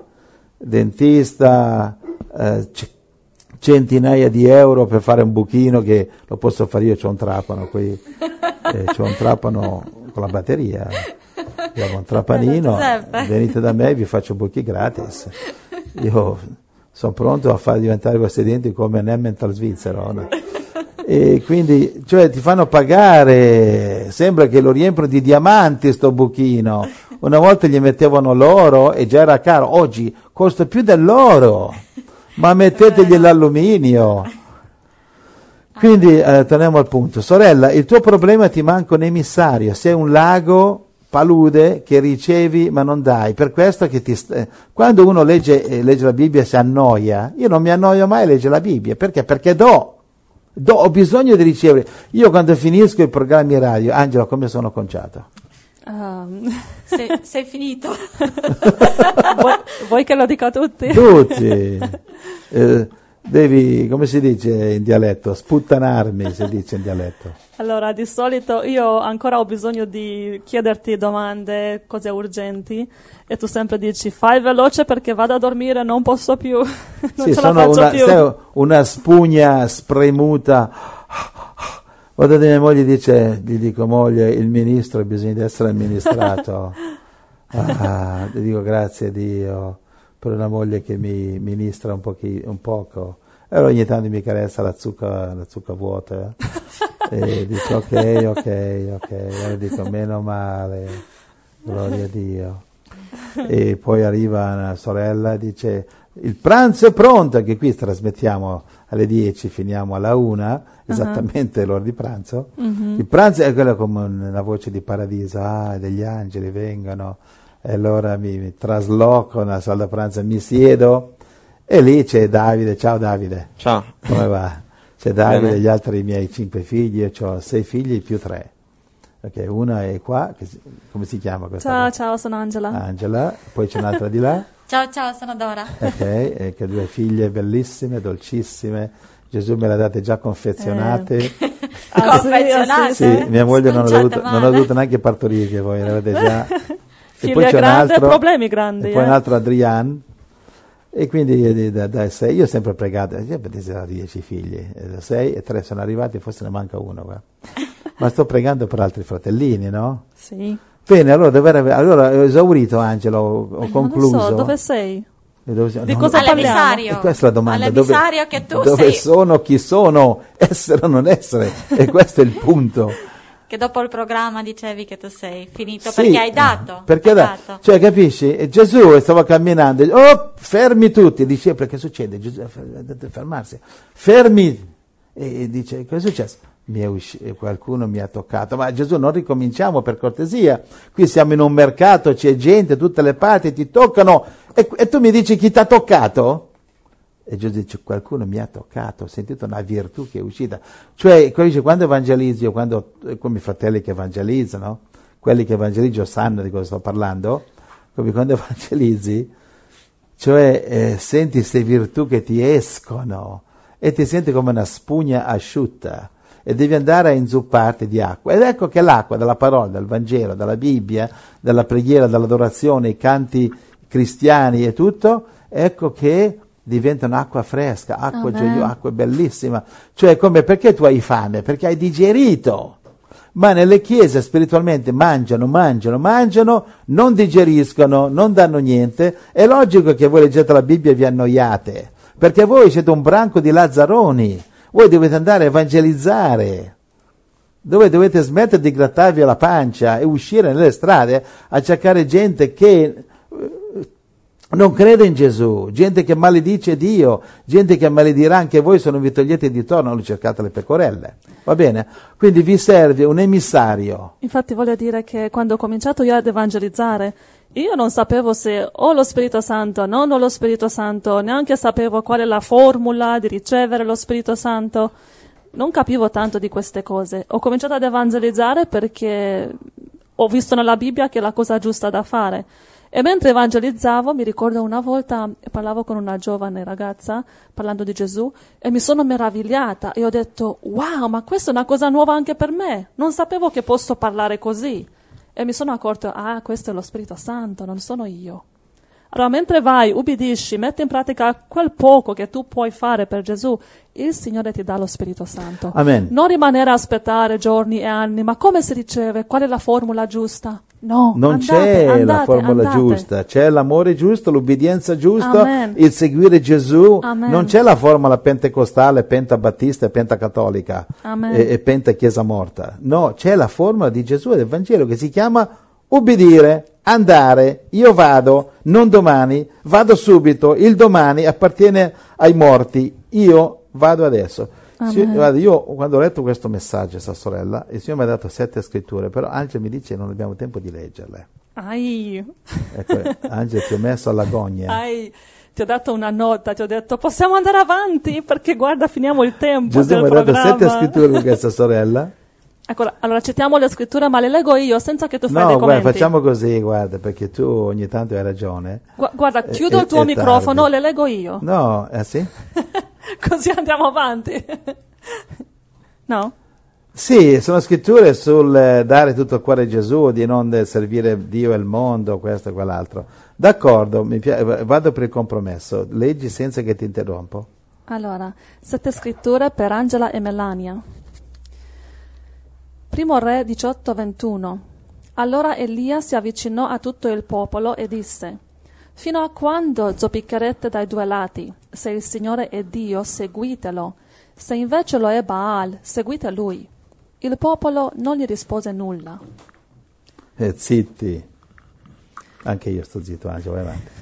centinaia di euro per fare un buchino che lo posso fare io, c'ho un trapano qui, c'ho un trapano con la batteria. Abbiamo un trapanino, venite da me, vi faccio buchi gratis. Io sono pronto a far diventare questi denti come un Emmental svizzero. No? E quindi, cioè, ti fanno pagare, sembra che lo riempiono di diamanti sto buchino, Una volta gli mettevano l'oro e già era caro, oggi costa più dell'oro, ma mettetegli l'alluminio. Quindi torniamo al punto. Sorella, il tuo problema ti manca un emissario, sei un lago palude che ricevi ma non dai, per questo che quando uno legge la Bibbia si annoia. Io non mi annoio mai a leggere la Bibbia, perché? Perché ho bisogno di ricevere. Io quando finisco i programmi radio, Angela, come sono conciato? Sei finito. Vuoi che lo dica a tutti? Tutti. Devi, come si dice in dialetto, sputtanarmi, si dice in dialetto. Allora, di solito io ancora ho bisogno di chiederti domande, cose urgenti, e tu sempre dici fai veloce perché vado a dormire, non posso più, non ce la faccio più. Sai, una spugna spremuta. Guarda, mia moglie gli dico, moglie, il ministro ha bisogno di essere amministrato. Ti dico grazie a Dio per una moglie che mi ministra un poco. E allora ogni tanto mi carezza la zucca vuota. E dico ok. E dico meno male, gloria a Dio. E poi arriva una sorella e dice il pranzo è pronto, che qui trasmettiamo alle 10, finiamo alla 1, esattamente l'ora di pranzo. Il pranzo è quello come una voce di paradiso, degli angeli vengono, e allora mi trasloco nella sala da pranzo, mi siedo e lì c'è Davide. Ciao Davide. Ciao. Come va? C'è Davide e gli altri miei 5 figli, io ho 6 figli più 3. Ok, una è qua, come si chiama questa? Ciao, sono Angela. Angela, poi c'è un'altra di là. Ciao, sono Dora. Ok, e che 2 figlie bellissime, dolcissime. Gesù me le ha date già confezionate. Confezionate? Sì, mia moglie non ha dovuto neanche partorire, voi ne avete già. E poi c'è grande, problemi grandi. E poi un altro Adrian. E quindi da 6, io ho sempre pregato, da 10 figli, da 6 e 3 sono arrivati, forse ne manca uno qua. Ma sto pregando per altri fratellini, no? Sì. Bene, allora ho esaurito, Angelo, ho concluso. Non so, dove sei? Di cosa parliamo? E questa è la domanda. All'emissario che tu dove sei. Sono, chi sono, essere o non essere? E questo è il punto. Che dopo il programma dicevi che tu sei finito, Sì, perché hai dato. Perché hai dato. Cioè, capisci? E Gesù stava camminando, fermi tutti, i discepoli, che succede? Gesù deve fermarsi. Fermi. E dice, cosa è successo? Qualcuno mi ha toccato, ma Gesù non ricominciamo per cortesia, qui siamo in un mercato, c'è gente, tutte le parti ti toccano e tu mi dici chi ti ha toccato? E Gesù dice qualcuno mi ha toccato, ho sentito una virtù che è uscita, cioè quando evangelizzo, quando come i fratelli che evangelizzano, quelli che evangelizzano sanno di cosa sto parlando, come quando evangelizzi, cioè senti queste virtù che ti escono e ti senti come una spugna asciutta e devi andare a inzupparti di acqua. Ed ecco che l'acqua della parola, del Vangelo, della Bibbia, della preghiera, dell'adorazione, i canti cristiani e tutto, ecco che diventa un'acqua fresca, acqua gioiosa, acqua bellissima. Cioè come perché tu hai fame? Perché hai digerito. Ma nelle chiese spiritualmente mangiano, non digeriscono, non danno niente. È logico che voi leggete la Bibbia e vi annoiate, perché voi siete un branco di lazzaroni. Voi dovete andare a evangelizzare, dove dovete smettere di grattarvi la pancia e uscire nelle strade a cercare gente che non crede in Gesù, gente che maledice Dio, gente che maledirà anche voi se non vi togliete di torno, non cercate le pecorelle, va bene? Quindi vi serve un emissario. Infatti voglio dire che quando ho cominciato io ad evangelizzare, io non sapevo se ho lo Spirito Santo, non ho lo Spirito Santo, neanche sapevo qual è la formula di ricevere lo Spirito Santo. Non capivo tanto di queste cose. Ho cominciato ad evangelizzare perché ho visto nella Bibbia che è la cosa giusta da fare. E mentre evangelizzavo, mi ricordo una volta parlavo con una giovane ragazza, parlando di Gesù, e mi sono meravigliata e ho detto, wow, ma questa è una cosa nuova anche per me. Non sapevo che posso parlare così. E mi sono accorto, questo è lo Spirito Santo, non sono io. Allora, mentre vai, ubbidisci, metti in pratica quel poco che tu puoi fare per Gesù, il Signore ti dà lo Spirito Santo. Amen. Non rimanere a aspettare giorni e anni, ma come si riceve? Qual è la formula giusta? No, non c'è la formula giusta, c'è l'amore giusto, l'ubbidienza giusta, Amen. Il seguire Gesù. Amen. Non c'è la formula pentecostale, pentabattista e pentacattolica Amen. e pentachiesa morta. No, c'è la formula di Gesù e del Vangelo che si chiama ubbidire, andare, io vado, non domani, vado subito, il domani appartiene ai morti, io vado adesso. Guarda, io quando ho letto questo messaggio a sta sorella, il Signore mi ha dato 7 scritture, però Angela mi dice non abbiamo tempo di leggerle. Ecco, Angela ti ho messo all'agonia. Ti ho dato una nota, ti ho detto possiamo andare avanti perché guarda finiamo il tempo Gesù del mi ha dato programma. 7 scritture con questa sorella. Ecco, allora citiamo le scritture ma le leggo io senza che tu fai dei No, commenti. guarda, facciamo così, guarda, perché tu ogni tanto hai ragione. Guarda, chiudo il tuo microfono, le leggo io. No, sì? Così andiamo avanti. No? Sì, sono scritture sul dare tutto il cuore a Gesù, di non servire Dio e il mondo, questo e quell'altro. D'accordo, vado per il compromesso. Leggi senza che ti interrompo. Allora, 7 scritture per Angela e Melania. Primo Re 18:21. Allora Elia si avvicinò a tutto il popolo e disse: fino a quando zoppicherete dai 2 lati? Se il Signore è Dio, seguitelo. Se invece lo è Baal, seguite lui. Il popolo non gli rispose nulla. Zitti. Anche io sto zitto, Angelo, vai avanti.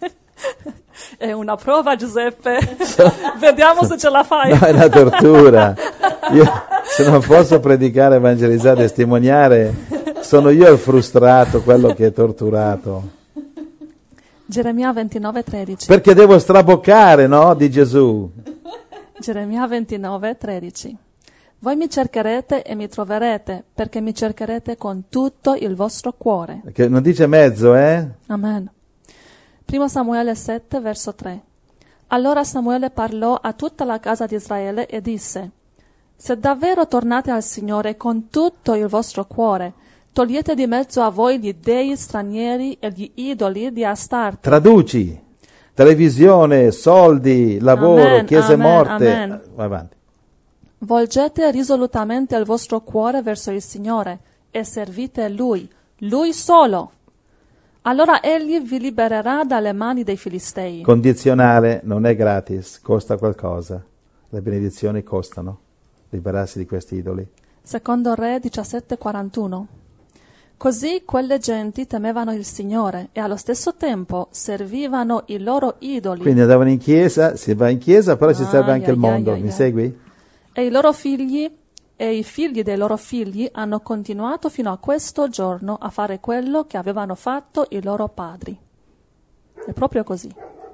È una prova, Giuseppe. Vediamo se ce la fai. No, è una tortura. Io, se non posso predicare, evangelizzare, testimoniare, sono io il frustrato, quello che è torturato. Geremia 29:13. Perché devo straboccare, no? Di Gesù. Geremia 29:13. Voi mi cercherete e mi troverete, perché mi cercherete con tutto il vostro cuore. Che non dice mezzo, eh? Amen. 1 Samuele 7, verso 3. Allora Samuele parlò a tutta la casa di Israele e disse: se davvero tornate al Signore con tutto il vostro cuore, togliete di mezzo a voi gli dei stranieri e gli idoli di Astarte. Traduci. Televisione, soldi, lavoro, Amen, chiese amen, morte. amen. Vai avanti. Volgete risolutamente il vostro cuore verso il Signore e servite Lui, Lui solo. Allora Egli vi libererà dalle mani dei Filistei. Condizionale, non è gratis, costa qualcosa. Le benedizioni costano. Liberarsi di questi idoli. Secondo Re 17:41. Così quelle genti temevano il Signore e allo stesso tempo servivano i loro idoli. Quindi andavano in chiesa, si va in chiesa, però si serve anche il mondo. Mi segui? E i loro figli e i figli dei loro figli hanno continuato fino a questo giorno a fare quello che avevano fatto i loro padri. È proprio così.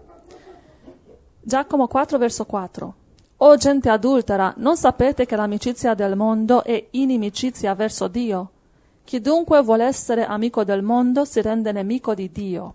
Giacomo 4, verso 4. O gente adultera, non sapete che l'amicizia del mondo è inimicizia verso Dio? Chi dunque vuole essere amico del mondo si rende nemico di Dio.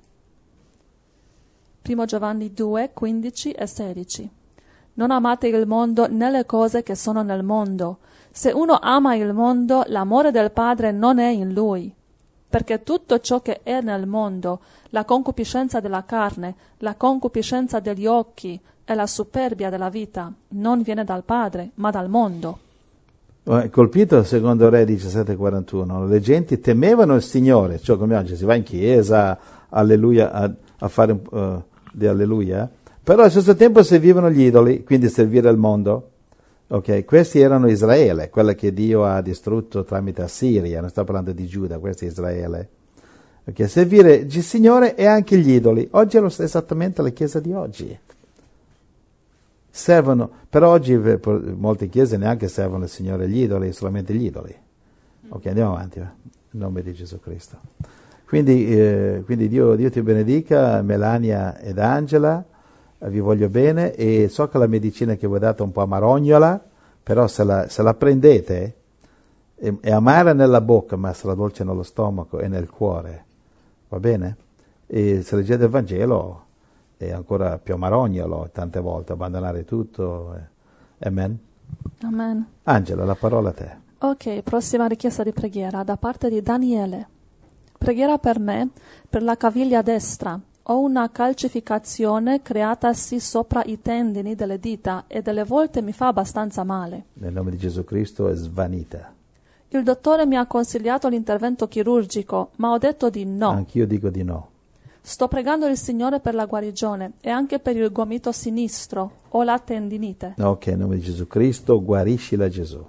1 Giovanni 2, 15 e 16. Non amate il mondo né le cose che sono nel mondo. Se uno ama il mondo, l'amore del Padre non è in lui. Perché tutto ciò che è nel mondo, la concupiscenza della carne, la concupiscenza degli occhi e la superbia della vita, non viene dal Padre, ma dal mondo. Colpito il secondo Re 17:41, le genti temevano il Signore, cioè come oggi si va in chiesa, alleluia, a fare di alleluia, però allo stesso tempo servivano gli idoli, quindi servire al mondo. Ok, questi erano Israele, quella che Dio ha distrutto tramite Assiria, non sto parlando di Giuda, questo è Israele. Ok, servire il Signore e anche gli idoli. Oggi è esattamente la chiesa di oggi. Servono, però oggi molte chiese neanche servono il Signore e gli idoli, solamente gli idoli. Ok, andiamo avanti, in nome di Gesù Cristo. Quindi Dio ti benedica, Melania ed Angela, vi voglio bene e so che la medicina che vi ho dato è un po' amarognola, però se la prendete è amara nella bocca, ma sarà dolce nello stomaco e nel cuore, va bene? E se leggete il Vangelo è ancora più amarognolo tante volte, abbandonare tutto. Amen? Amen. Angela, la parola a te. Ok, prossima richiesta di preghiera da parte di Daniele. Preghiera per me, per la caviglia destra. Ho una calcificazione creatasi sopra i tendini delle dita e delle volte mi fa abbastanza male. Nel nome di Gesù Cristo è svanita. Il dottore mi ha consigliato l'intervento chirurgico, ma ho detto di no. Anch'io dico di no. Sto pregando il Signore per la guarigione e anche per il gomito sinistro o la tendinite. Ok, nel nome di Gesù Cristo, guariscila Gesù.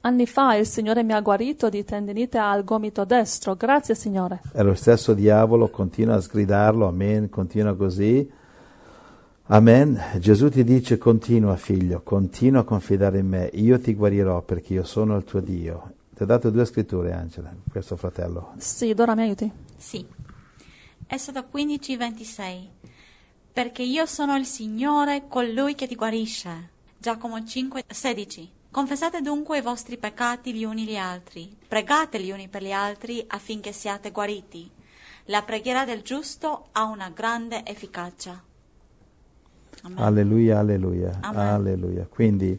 Anni fa il Signore mi ha guarito di tendinite al gomito destro. Grazie, Signore. E lo stesso diavolo continua a sgridarlo, amen, continua così. Amen. Gesù ti dice: continua, figlio, continua a confidare in me, io ti guarirò perché io sono il tuo Dio. Ti ho dato 2 scritture, Angela, questo fratello. Sì, Dora, mi aiuti? Sì. Esodo 15:26. Perché io sono il Signore, colui che ti guarisce. Giacomo 5:16. Confessate dunque i vostri peccati gli uni gli altri, pregate gli uni per gli altri affinché siate guariti. La preghiera del giusto ha una grande efficacia. Amen. Alleluia, alleluia, Amen. alleluia. Quindi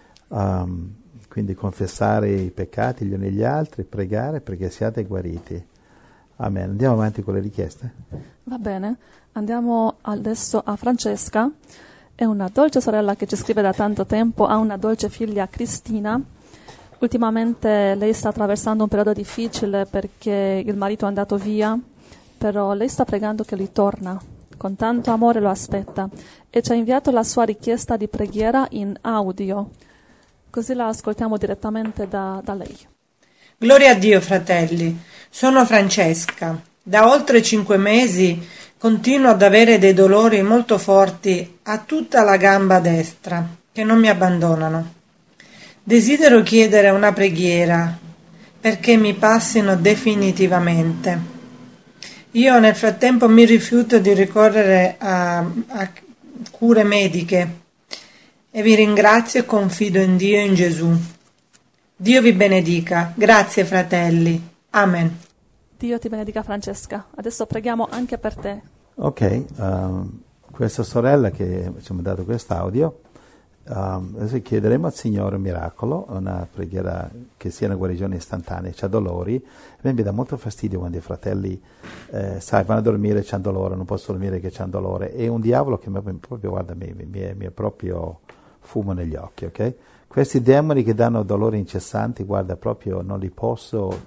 confessare i peccati gli uni agli altri, pregare perché siate guariti. Amen. Andiamo avanti con le richieste. Va bene, andiamo adesso a Francesca. È una dolce sorella che ci scrive da tanto tempo, ha una dolce figlia, Cristina. Ultimamente lei sta attraversando un periodo difficile perché il marito è andato via, però lei sta pregando che lui torna. Con tanto amore lo aspetta e ci ha inviato la sua richiesta di preghiera in audio. Così la ascoltiamo direttamente da lei. Gloria a Dio, fratelli. Sono Francesca. Da oltre 5 mesi continuo ad avere dei dolori molto forti a tutta la gamba destra, che non mi abbandonano. Desidero chiedere una preghiera perché mi passino definitivamente. Io nel frattempo mi rifiuto di ricorrere a cure mediche e vi ringrazio e confido in Dio e in Gesù. Dio vi benedica. Grazie, fratelli. Amen. Dio ti benedica, Francesca. Adesso preghiamo anche per te. Ok, questa sorella che ci ha dato quest'audio, adesso chiederemo al Signore un miracolo, una preghiera che sia una guarigione istantanea. C'ha dolori, a me mi dà molto fastidio quando i fratelli vanno a dormire e c'hanno dolore, non possono dormire che c'hanno dolore, è un diavolo che mi proprio, guarda, mi è proprio fumo negli occhi, ok? Questi demoni che danno dolori incessanti, guarda, proprio non li posso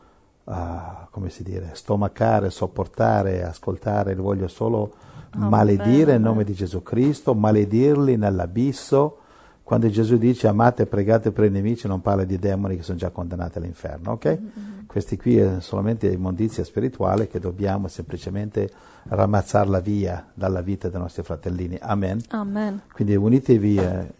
stomacare, sopportare, ascoltare, li voglio solo maledire nel nome di Gesù Cristo, maledirli nell'abisso. Quando Gesù dice amate e pregate per i nemici, non parla di demoni che sono già condannati all'inferno, ok? Questi qui è solamente immondizia spirituale che dobbiamo semplicemente ramazzarla via dalla vita dei nostri fratellini. Amen. Amen. Quindi unitevi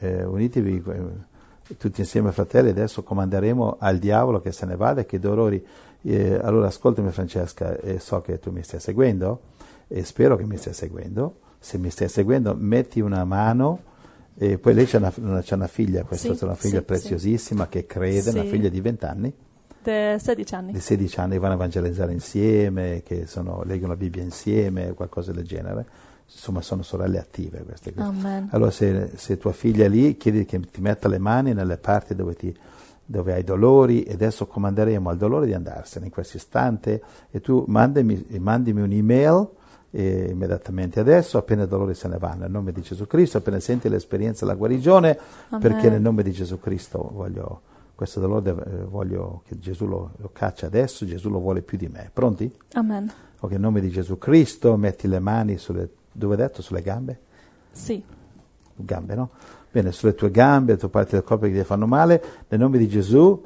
tutti insieme, fratelli. Adesso comanderemo al diavolo che se ne vada e che i dolori. Allora ascoltami, Francesca, so che tu mi stai seguendo e spero che mi stai seguendo. Se mi stai seguendo, metti una mano. E poi lei c'è una figlia, questa è una figlia preziosissima che crede, una figlia di 20 anni. Di 16 anni. Di 16 anni, vanno a evangelizzare insieme, leggono la Bibbia insieme, qualcosa del genere. Insomma, sono sorelle attive queste. Amen. Allora se tua figlia è lì, chiedi che ti metta le mani nelle parti dove hai dolori, e adesso comanderemo al dolore di andarsene in questo istante, e tu mandimi un'email immediatamente adesso, appena i dolori se ne vanno, nel nome di Gesù Cristo, appena senti l'esperienza della guarigione. Amen. Perché nel nome di Gesù Cristo questo dolore voglio che Gesù lo caccia adesso, Gesù lo vuole più di me. Pronti? Amen. Ok, nel nome di Gesù Cristo, metti le mani dove hai detto? Sulle gambe? Sì. Gambe, no? Bene, sulle tue gambe, le tue parti del corpo che ti fanno male, nel nome di Gesù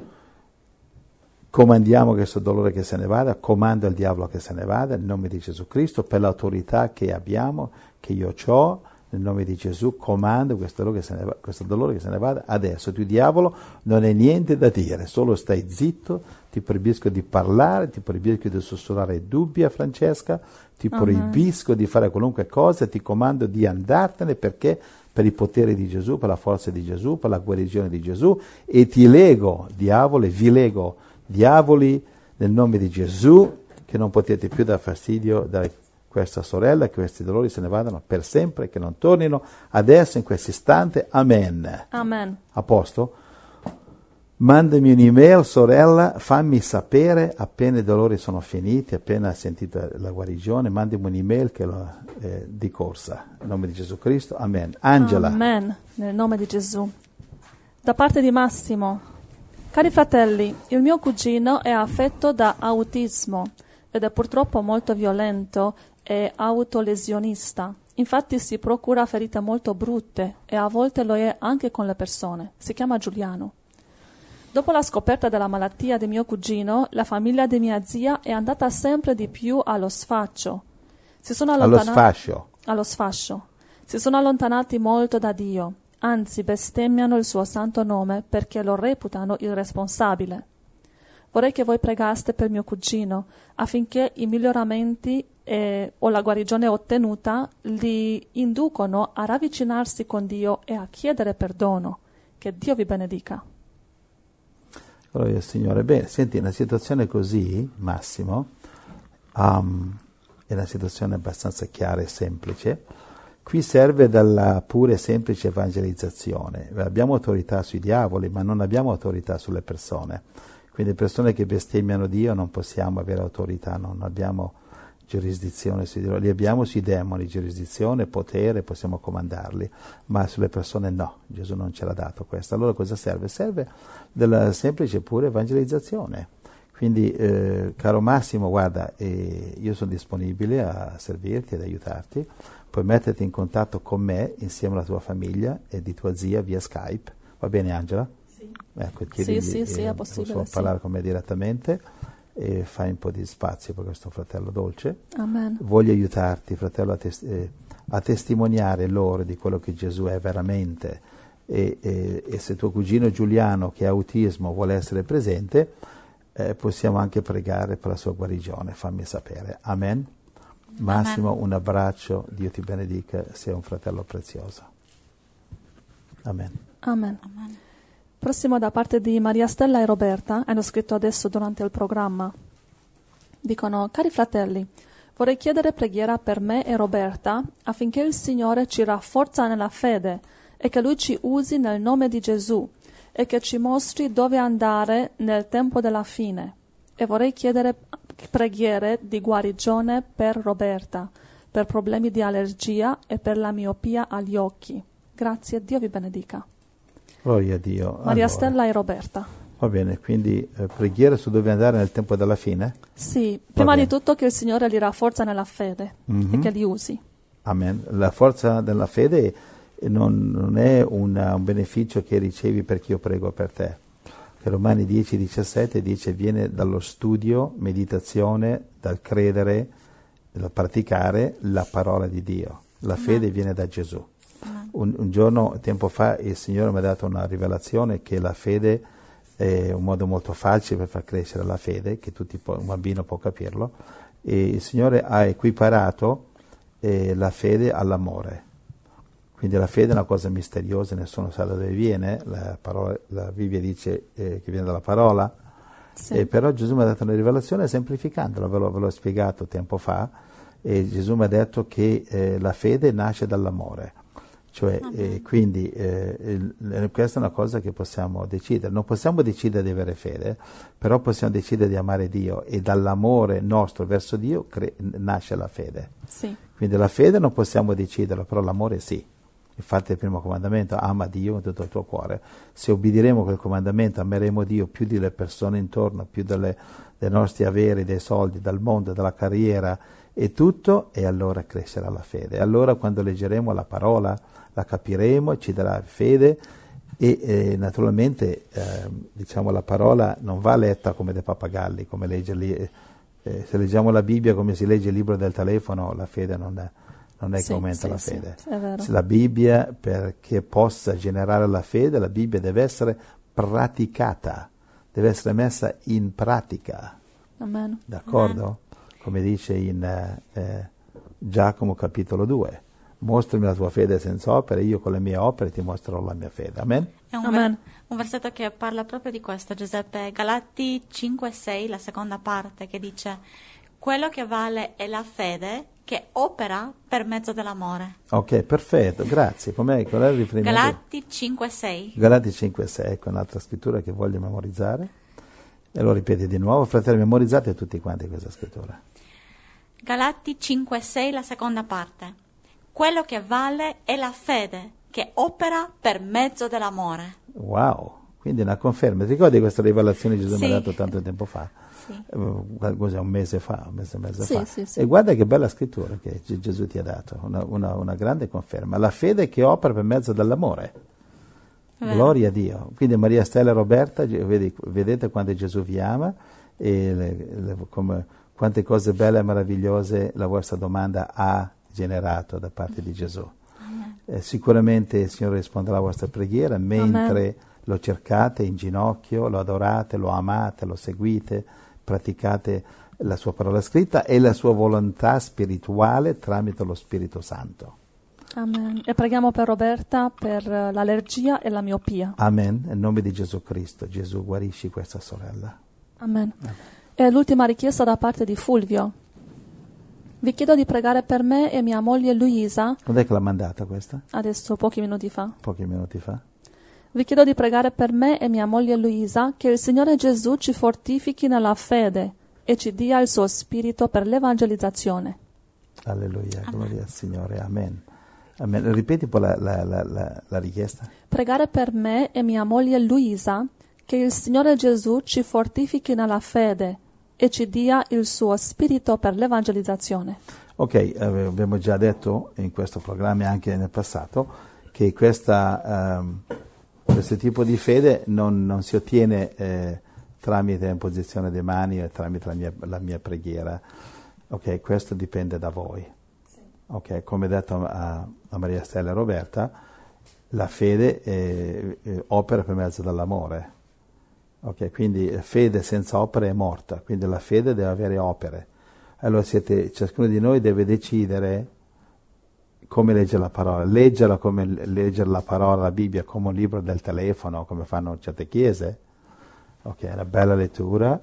comandiamo questo dolore che se ne vada, comando al diavolo che se ne vada, nel nome di Gesù Cristo, per l'autorità che abbiamo, che io ho, nel nome di Gesù comando questo dolore che se ne vada adesso. Tu diavolo non hai niente da dire, solo stai zitto, ti proibisco di parlare, ti proibisco di sussurrare dubbi a Francesca, ti proibisco di fare qualunque cosa, ti comando di andartene, perché per i poteri di Gesù, per la forza di Gesù, per la guarigione di Gesù, e ti lego, diavoli, vi lego, diavoli, nel nome di Gesù, che non potete più dar fastidio da questa sorella, che questi dolori se ne vadano per sempre, che non tornino adesso in questo istante. Amen. Amen. A posto? Mandami un'email, sorella, fammi sapere appena i dolori sono finiti, appena sentita la guarigione, mandami un'email di corsa. Nel nome di Gesù Cristo. Amen. Angela. Amen. Nel nome di Gesù. Da parte di Massimo. Cari fratelli, il mio cugino è affetto da autismo ed è purtroppo molto violento e autolesionista. Infatti si procura ferite molto brutte e a volte lo è anche con le persone. Si chiama Giuliano. Dopo la scoperta della malattia di mio cugino, la famiglia di mia zia è andata sempre di più allo sfascio. Allo sfascio. Si sono allontanati molto da Dio, anzi bestemmiano il suo santo nome perché lo reputano irresponsabile. Vorrei che voi pregaste per mio cugino affinché i miglioramenti o la guarigione ottenuta li inducono a ravvicinarsi con Dio e a chiedere perdono. Che Dio vi benedica. Gloria al Signore. Bene, senti, una situazione così, Massimo, è una situazione abbastanza chiara e semplice. Qui serve dalla pura e semplice evangelizzazione. Abbiamo autorità sui diavoli, ma non abbiamo autorità sulle persone. Quindi persone che bestemmiano Dio non possiamo avere autorità, non abbiamo giurisdizione sui demoni. Li abbiamo sui demoni, giurisdizione, potere, possiamo comandarli, ma sulle persone no, Gesù non ce l'ha dato questo. Allora cosa serve? Serve della semplice pura evangelizzazione. Quindi, caro Massimo, guarda, io sono disponibile a servirti, ad aiutarti, puoi metterti in contatto con me insieme alla tua famiglia e di tua zia via Skype, va bene Angela? Sì. Ecco, chiedigli, sì, è possibile. Parlare con me direttamente e fai un po' di spazio per questo fratello dolce. Amen. Voglio aiutarti, fratello, a testimoniare loro di quello che Gesù è veramente e se tuo cugino Giuliano che ha autismo vuole essere presente, possiamo anche pregare per la sua guarigione, fammi sapere. Amen. Massimo, un abbraccio, Dio ti benedica, sei un fratello prezioso. Amen. Amen. Prossimo da parte di Maria Stella e Roberta, hanno scritto adesso durante il programma. Dicono: cari fratelli, vorrei chiedere preghiera per me e Roberta affinché il Signore ci rafforza nella fede e che Lui ci usi nel nome di Gesù e che ci mostri dove andare nel tempo della fine. E vorrei chiedere preghiere di guarigione per Roberta, per problemi di allergia e per la miopia agli occhi. Grazie, Dio vi benedica. Gloria a Dio. Maria Stella e Roberta. Va bene, quindi preghiera su dove andare nel tempo della fine? Sì, prima di tutto che il Signore li rafforza nella fede e che li usi. Amen. La forza della fede non è un beneficio che ricevi perché io prego per te. Che Romani 10:17 dice viene dallo studio, meditazione, dal credere, dal praticare la parola di Dio. La fede viene da Gesù. Un giorno, tempo fa, il Signore mi ha dato una rivelazione che la fede è un modo molto facile per far crescere la fede, che un bambino può capirlo, e il Signore ha equiparato la fede all'amore. Quindi la fede è una cosa misteriosa, nessuno sa da dove viene, la Bibbia dice che viene dalla parola, sì. Però Gesù mi ha dato una rivelazione semplificandola, ve l'ho spiegato tempo fa, e Gesù mi ha detto che la fede nasce dall'amore. Cioè, quindi questa è una cosa che possiamo decidere. Non possiamo decidere di avere fede, però possiamo decidere di amare Dio e dall'amore nostro verso Dio nasce la fede. Sì. Quindi la fede non possiamo deciderlo, però l'amore sì. Infatti il primo comandamento, ama Dio con tutto il tuo cuore. Se ubbidiremo quel comandamento, ameremo Dio più delle persone intorno, più dei nostri averi, dei soldi, dal mondo, dalla carriera e tutto, e allora crescerà la fede. Allora quando leggeremo la parola, la capiremo, ci darà fede e naturalmente diciamo la parola non va letta come dei pappagalli, come leggerli, se leggiamo la Bibbia come si legge il libro del telefono, la fede non è che aumenta la fede. Sì, è vero. La Bibbia, perché possa generare la fede, la Bibbia deve essere praticata, deve essere messa in pratica. Amen. D'accordo? Amen. Come dice in Giacomo capitolo 2. Mostrami la tua fede senza opere, io con le mie opere ti mostrerò la mia fede. Amen? È Amen. Un versetto che parla proprio di questo, Giuseppe. Galati 5:6, la seconda parte, che dice: quello che vale è la fede che opera per mezzo dell'amore. Ok, perfetto, grazie. Qual è il riferimento? Galati 5:6. Galati 5:6, ecco un'altra scrittura che voglio memorizzare. E lo ripeti di nuovo, fratelli, memorizzate tutti quanti questa scrittura. Galati 5:6, la seconda parte. Quello che vale è la fede che opera per mezzo dell'amore. Wow, quindi una conferma. Ti ricordi questa rivelazione che Gesù Sì. mi ha dato tanto tempo fa? Sì. Cos'è, un mese fa, un mese e mezzo fa? Sì. E guarda che bella scrittura che Gesù ti ha dato, una grande conferma. La fede che opera per mezzo dell'amore. Vero. Gloria a Dio. Quindi Maria Stella e Roberta, vedete quando Gesù vi ama e quante cose belle e meravigliose la vostra domanda ha generato da parte di Gesù. Sicuramente il Signore risponderà alla vostra preghiera mentre Amen. lo cercate in ginocchio, lo adorate, lo amate, lo seguite, praticate la sua parola scritta e la sua volontà spirituale tramite lo Spirito Santo. Amen. E preghiamo per Roberta per l'allergia e la miopia. Amen. Nel nome di Gesù Cristo, Gesù guarisci questa sorella. Amen. E l'ultima richiesta da parte di Fulvio. Vi chiedo di pregare per me e mia moglie Luisa, Quando è che l'ha mandata questa? adesso pochi minuti fa. Pochi minuti fa. Vi chiedo di pregare per me e mia moglie Luisa che il Signore Gesù ci fortifichi nella fede e ci dia il suo spirito per l'evangelizzazione. Alleluia, gloria al Signore. Amen. Amen. Ripeti un po' la richiesta. Pregare per me e mia moglie Luisa che il Signore Gesù ci fortifichi nella fede e ci dia il suo spirito per l'evangelizzazione. Ok, abbiamo già detto in questo programma e anche nel passato che questo tipo di fede non si ottiene tramite imposizione di mani e tramite la mia preghiera. Ok, questo dipende da voi. Ok, come detto a Maria Stella e Roberta, la fede opera per mezzo dell'amore. Ok, quindi fede senza opere è morta, quindi la fede deve avere opere. Allora ciascuno di noi deve decidere come leggere la parola, leggerla come leggere la parola, la Bibbia, come un libro del telefono, come fanno certe chiese. Ok, è una bella lettura.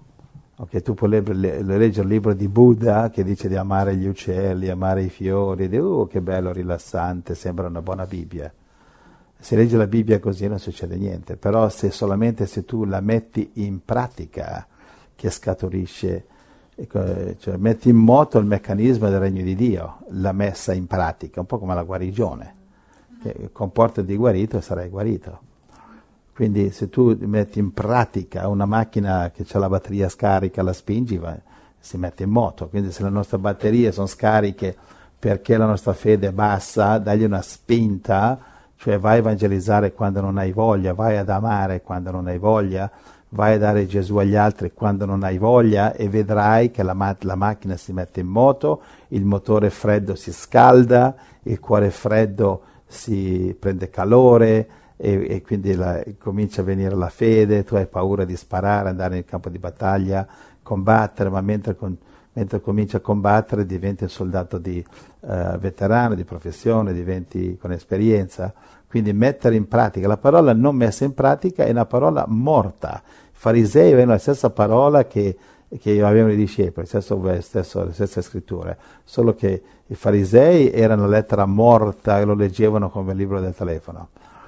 Ok, tu puoi leggere il libro di Buddha che dice di amare gli uccelli, amare i fiori, che bello, rilassante, sembra una buona Bibbia. Se leggi la Bibbia così non succede niente, però se tu la metti in pratica che scaturisce, cioè metti in moto il meccanismo del regno di Dio, la messa in pratica, un po' come la guarigione, che comportati guarito e sarai guarito. Quindi se tu metti in pratica una macchina che ha la batteria scarica, la spingi, si mette in moto. Quindi se le nostre batterie sono scariche perché la nostra fede è bassa, dagli una spinta, cioè vai a evangelizzare quando non hai voglia, vai ad amare quando non hai voglia, vai a dare Gesù agli altri quando non hai voglia e vedrai che la macchina si mette in moto, il motore freddo si scalda, il cuore freddo si prende calore e quindi comincia a venire la fede, tu hai paura di sparare, andare nel campo di battaglia, combattere, ma mentre cominci a combattere diventi un soldato veterano, di professione, diventi con esperienza. Quindi mettere in pratica, la parola non messa in pratica è una parola morta. I farisei avevano la stessa parola che avevano i discepoli, le stesse scritture, solo che i farisei erano lettera morta e lo leggevano come il libro del telefono.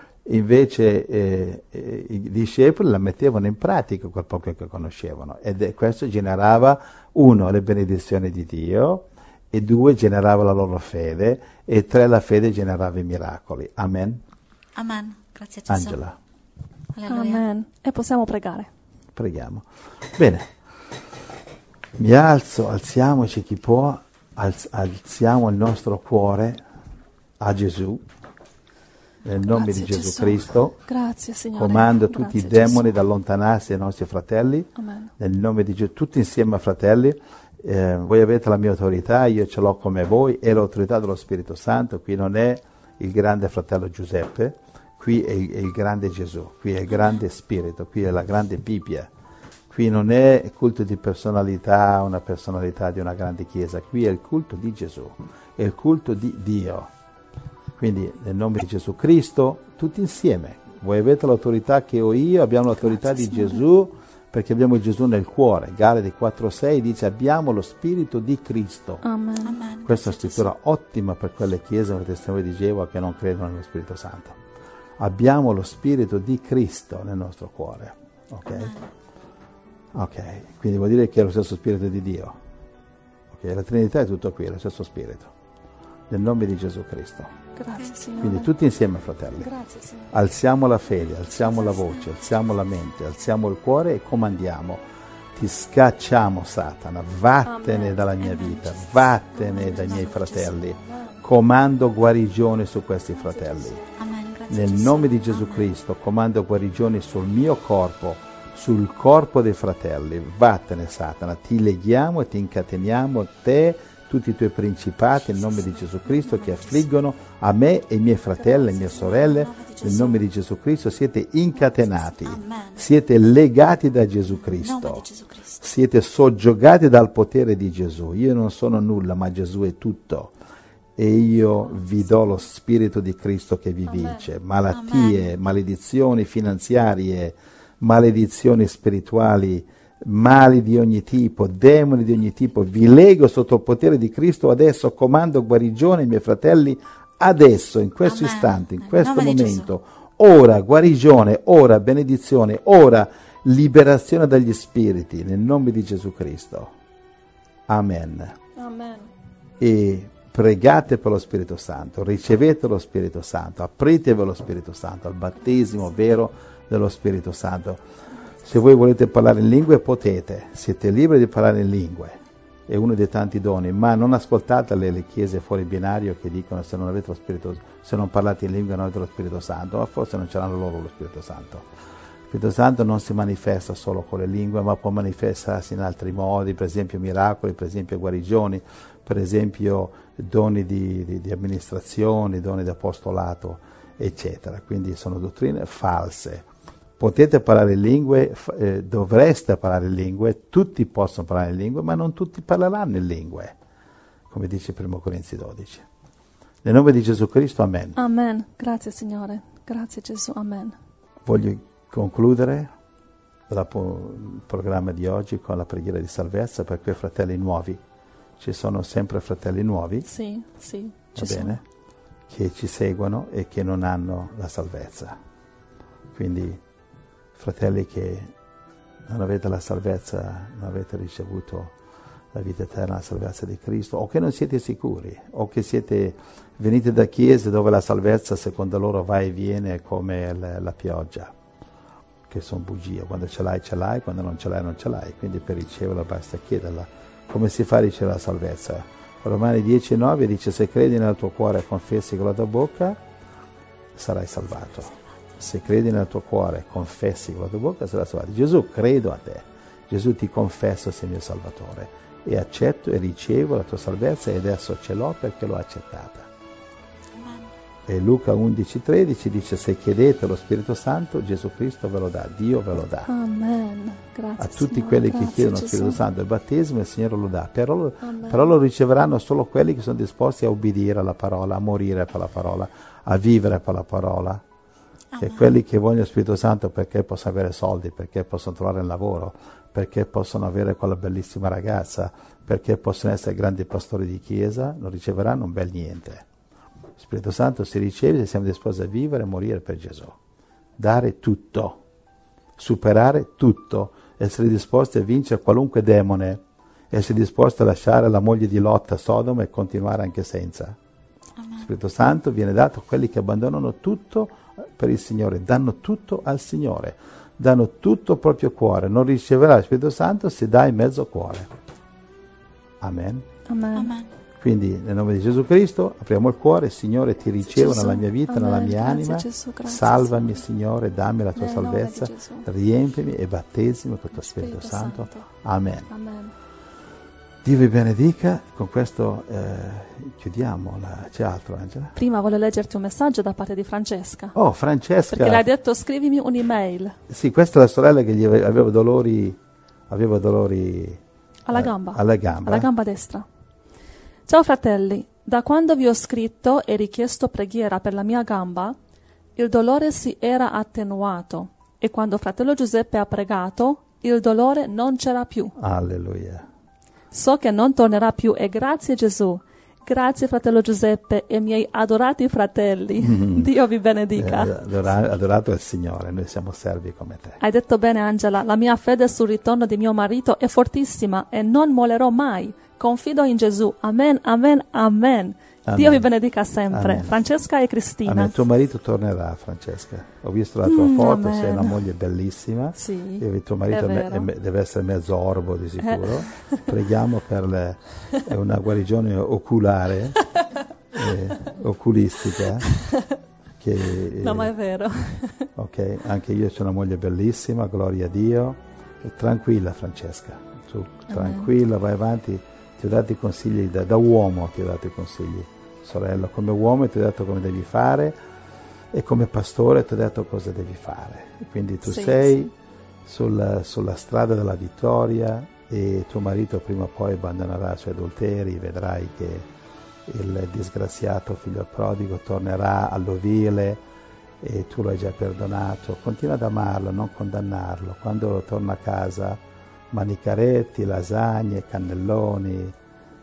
Invece i discepoli la mettevano in pratica quel poco che conoscevano questo generava, uno, le benedizioni di Dio, e due, generava la loro fede, e tre, la fede generava i miracoli. Amen. Amen. Grazie a Gesù. Angela. Alleluia. Amen. E possiamo pregare. Preghiamo. Bene. Mi alziamoci chi può, alziamo il nostro cuore a Gesù. Nel nome Grazie, di Gesù Gesù. Cristo, Grazie, Signore. comando tutti Grazie, i demoni Gesù. ad allontanarsi dai nostri fratelli. Amen. Nel nome di Gesù, tutti insieme fratelli, voi avete la mia autorità, io ce l'ho come voi, e l'autorità dello Spirito Santo. Qui non è il grande fratello Giuseppe, qui è il grande Gesù, qui è il grande Spirito, qui è la grande Bibbia. Qui non è il culto di personalità, una personalità di una grande chiesa, qui è il culto di Gesù, è il culto di Dio. Quindi nel nome di Gesù Cristo, tutti insieme, voi avete l'autorità che ho io, abbiamo l'autorità di Gesù, perché abbiamo Gesù nel cuore. Galati 4,6 dice abbiamo lo Spirito di Cristo. Amen. Amen. Questa è una scrittura ottima per quelle chiese, come testimoni di Geova, che non credono nello Spirito Santo. Abbiamo lo Spirito di Cristo nel nostro cuore. Ok? Ok, quindi vuol dire che è lo stesso Spirito di Dio. Ok, la Trinità è tutto qui, è lo stesso Spirito. Nel nome di Gesù Cristo. Grazie, Signore. Quindi tutti insieme, fratelli. Grazie, Signore. Alziamo la fede, alziamo la voce, alziamo la mente, alziamo il cuore e comandiamo. Ti scacciamo, Satana, vattene Amen. dalla mia vita, vattene dai miei fratelli. Comando guarigione su questi fratelli. Amen. Grazie Nel nome di Gesù Cristo comando guarigioni sul mio corpo, sul corpo dei fratelli. Vattene Satana, ti leghiamo e ti incateniamo, te, tutti i tuoi principati, nel nome di Gesù Cristo, che affliggono a me e i miei fratelli, le mie sorelle, nel nome di Gesù Cristo. Siete incatenati, siete legati da Gesù Cristo, siete soggiogati dal potere di Gesù. Io non sono nulla, ma Gesù è tutto. E io vi do lo Spirito di Cristo che vi vince. Malattie, maledizioni finanziarie, maledizioni spirituali, mali di ogni tipo, demoni di ogni tipo, vi lego sotto il potere di Cristo adesso, comando guarigione ai miei fratelli adesso, in questo istante, in questo momento, ora guarigione, ora benedizione, ora liberazione dagli spiriti, nel nome di Gesù Cristo. Amen. Amen. E pregate per lo Spirito Santo, ricevete lo Spirito Santo, apritevi lo Spirito Santo, al battesimo vero dello Spirito Santo. Se voi volete parlare in lingue potete, siete liberi di parlare in lingue, è uno dei tanti doni, ma non ascoltate le chiese fuori binario che dicono se non avete lo Spirito, se non parlate in lingue non avete lo Spirito Santo, ma forse non ce l'hanno loro lo Spirito Santo. Lo Spirito Santo non si manifesta solo con le lingue, ma può manifestarsi in altri modi, per esempio miracoli, per esempio guarigioni, per esempio doni di amministrazione, doni di apostolato, eccetera. Quindi sono dottrine false. Potete parlare in lingue, dovreste parlare in lingue, tutti possono parlare in lingue, ma non tutti parleranno in lingue, come dice 1 Corinzi 12. Nel nome di Gesù Cristo, amen. Amen. Grazie Signore. Grazie Gesù. Amen. Voglio concludere il programma di oggi con la preghiera di salvezza per quei fratelli nuovi. Ci sono sempre fratelli nuovi? Sì, ci va sono. Bene? Che ci seguono e che non hanno la salvezza. Quindi fratelli che non avete la salvezza, non avete ricevuto la vita eterna, la salvezza di Cristo, o che non siete sicuri, o che siete venuti da chiese dove la salvezza secondo loro va e viene come la pioggia, che sono bugie, quando ce l'hai, quando non ce l'hai non ce l'hai, quindi per riceverla basta chiederla. Come si fa a ricevere la salvezza? Romani 10,9 dice: se credi nel tuo cuore e confessi con la tua bocca, sarai salvato. Se credi nel tuo cuore e confessi con la tua bocca, sarai salvato. Gesù, credo a te. Gesù, ti confesso sei mio Salvatore e accetto e ricevo la tua salvezza e adesso ce l'ho perché l'ho accettata. E Luca 11,13 dice: se chiedete lo Spirito Santo, Gesù Cristo ve lo dà, Dio ve lo dà. Amen. Grazie, a tutti Signore. quelli Grazie, che chiedono lo Gesù. Spirito Santo, il battesimo il Signore lo dà, però lo riceveranno solo quelli che sono disposti a obbedire alla parola, a morire per la parola, a vivere per la parola. E quelli che vogliono lo Spirito Santo perché possono avere soldi, perché possono trovare un lavoro, perché possono avere quella bellissima ragazza, perché possono essere grandi pastori di chiesa, non riceveranno un bel niente. Lo Spirito Santo si riceve se siamo disposti a vivere e morire per Gesù. Dare tutto, superare tutto, essere disposti a vincere qualunque demone, essere disposti a lasciare la moglie di Lot a Sodoma e continuare anche senza. Lo Spirito Santo viene dato a quelli che abbandonano tutto per il Signore, danno tutto al Signore, danno tutto il proprio cuore. Non riceverà lo Spirito Santo se dai mezzo cuore. Amen. Amen. Quindi nel nome di Gesù Cristo apriamo il cuore. Signore, ti ricevo Gesù. nella mia vita, Amen. nella mia Grazie, anima. Gesù. Grazie, Salvami Signore, dammi la tua Nel nome di salvezza, Gesù. riempimi e battesimi con il tuo Spirito Santo. Amen. Amen. Dio vi benedica. Con questo chiudiamo. C'è altro, Angela? Prima voglio leggerti un messaggio da parte di Francesca. Oh, Francesca. Perché le ha detto scrivimi un'email. Sì, questa è la sorella che aveva dolori Alla gamba. alla gamba. Alla gamba destra. Ciao fratelli, da quando vi ho scritto e richiesto preghiera per la mia gamba, il dolore si era attenuato e quando fratello Giuseppe ha pregato, il dolore non c'era più. Alleluia. So che non tornerà più e grazie Gesù. Grazie fratello Giuseppe e miei adorati fratelli. Dio vi benedica. Adorato il Signore, noi siamo servi come te. Hai detto bene Angela, la mia fede sul ritorno di mio marito è fortissima e non mollerò mai. Confido in Gesù. Amen, amen, amen. Dio vi benedica sempre. Amen. Francesca e Cristina. Amen. Tuo marito tornerà, Francesca. Ho visto la tua foto, amen. sei una moglie bellissima. Sì, E tuo marito è vero. deve essere mezzo orbo di sicuro. Preghiamo per una guarigione oculare, oculistica. No, ma è vero. Ok, anche io ho una moglie bellissima, gloria a Dio. E tranquilla Francesca, tu, tranquilla, vai avanti. Ti ho dato i consigli da uomo, ti ho dato i consigli, sorella. Come uomo ti ho detto come devi fare e come pastore ti ho detto cosa devi fare. E quindi tu sei sulla strada della vittoria e tuo marito prima o poi abbandonerà i suoi adulteri, vedrai che il disgraziato figlio prodigo tornerà all'ovile e tu lo hai già perdonato. Continua ad amarlo, non condannarlo. Quando torna a casa, manicaretti, lasagne, cannelloni,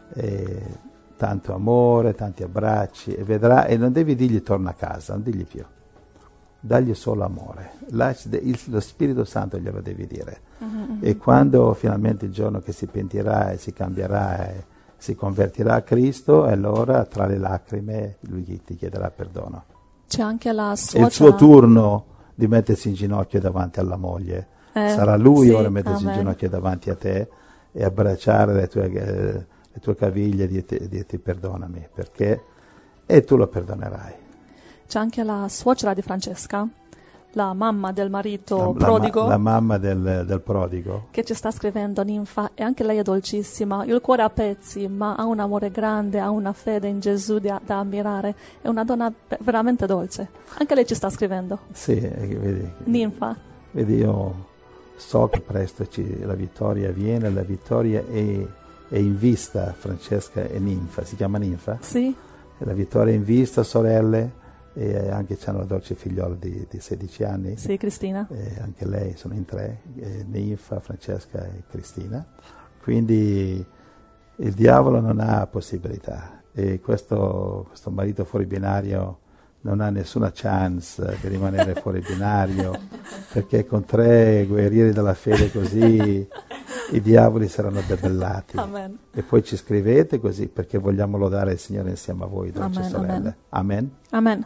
tanto amore, tanti abbracci, e vedrà, e non devi dirgli torna a casa, non digli più, dagli solo amore. Lo Spirito Santo glielo devi dire. E quando finalmente il giorno che si pentirà e si cambierà e si convertirà a Cristo, allora tra le lacrime lui ti chiederà perdono. C'è anche la È suocera. il suo turno di mettersi in ginocchio davanti alla moglie. Sarà lui ora a mettersi in ginocchio davanti a te e abbracciare le tue caviglie e dirti perdonami, perché e tu lo perdonerai. C'è anche la suocera di Francesca, la mamma del marito prodigo. La mamma del prodigo. Che ci sta scrivendo, Ninfa, e anche lei è dolcissima, il cuore a pezzi, ma ha un amore grande, ha una fede in Gesù da ammirare, è una donna veramente dolce. Anche lei ci sta scrivendo. Sì, vedi. Ninfa. Vedi, io so che presto la vittoria viene, la vittoria è in vista, Francesca e Ninfa, si chiama Ninfa? Sì. La vittoria è in vista, sorelle. E anche c'è una dolce figliola di 16 anni. Sì, Cristina. Anche lei, sono in 3, Ninfa, Francesca e Cristina. Quindi il diavolo non ha possibilità e questo marito fuori binario non ha nessuna chance di rimanere fuori binario, perché con 3 guerrieri della fede così i diavoli saranno debellati. Amen. E poi ci scrivete così perché vogliamo lodare il Signore insieme a voi, dolci sorelle. Amen. Amen.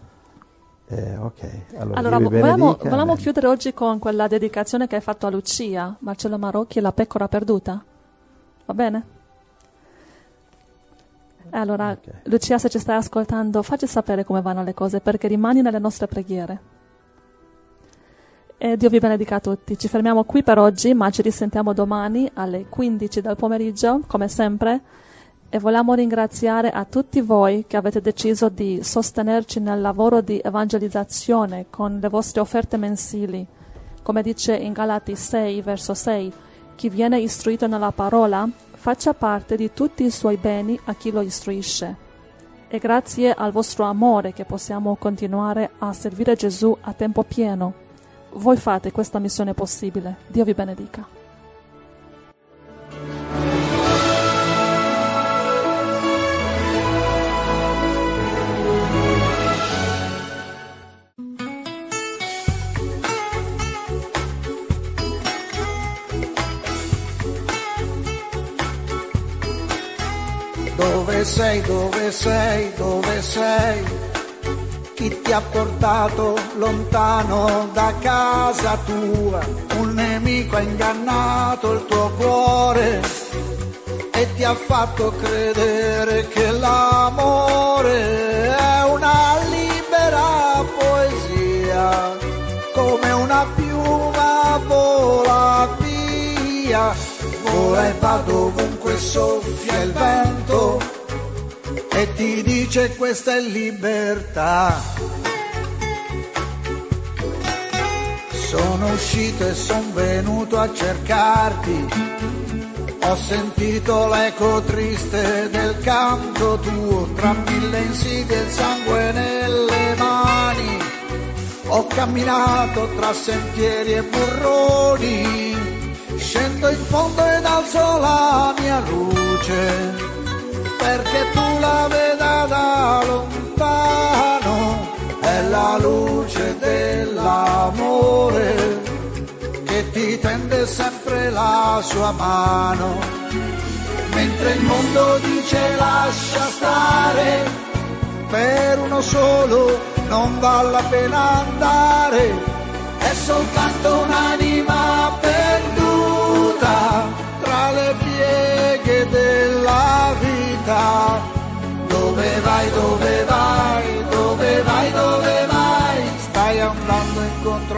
Ok, allora volevamo chiudere oggi con quella dedicazione che hai fatto a Lucia, Marcello Marocchi, La pecora perduta. Va bene? Allora, Lucia, se ci stai ascoltando, facci sapere come vanno le cose, perché rimani nelle nostre preghiere. E Dio vi benedica a tutti. Ci fermiamo qui per oggi, ma ci risentiamo domani alle 15 del pomeriggio, come sempre. E vogliamo ringraziare a tutti voi che avete deciso di sostenerci nel lavoro di evangelizzazione con le vostre offerte mensili. Come dice in Galati 6, verso 6, chi viene istruito nella parola faccia parte di tutti i suoi beni a chi lo istruisce. E grazie al vostro amore che possiamo continuare a servire Gesù a tempo pieno. Voi fate questa missione possibile. Dio vi benedica. Dove sei, dove sei, dove sei? Chi ti ha portato lontano da casa tua? Un nemico ha ingannato il tuo cuore e ti ha fatto credere che l'amore è una libera poesia, come una piuma vola via, vola e va dovunque soffia il vento e ti dice questa è libertà. Sono uscito e son venuto a cercarti, ho sentito l'eco triste del canto tuo, tra 1000 insidie il sangue nelle mani, ho camminato tra sentieri e burroni, scendo in fondo ed alzo la mia luce, perché tu la veda da lontano, è la luce dell'amore che ti tende sempre la sua mano. Mentre il mondo dice lascia stare, per uno solo non vale la pena andare, è soltanto un'anima perduta tra le pieghe della vita. Dove vai, dove vai, dove vai, dove vai?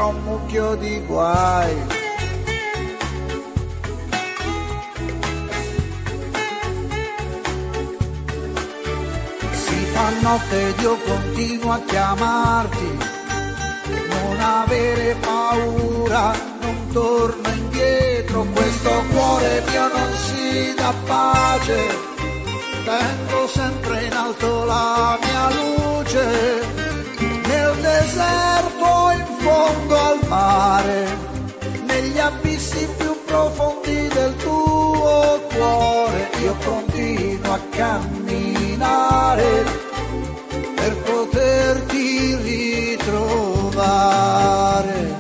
un mucchio di guai. Si fa notte ed io continuo a chiamarti, non avere paura, non torno indietro, questo cuore mio non si dà pace, tengo sempre in alto la mia luce, nel deserto in fondo al mare, negli abissi più profondi del tuo cuore, io continuo a camminare per poterti ritrovare.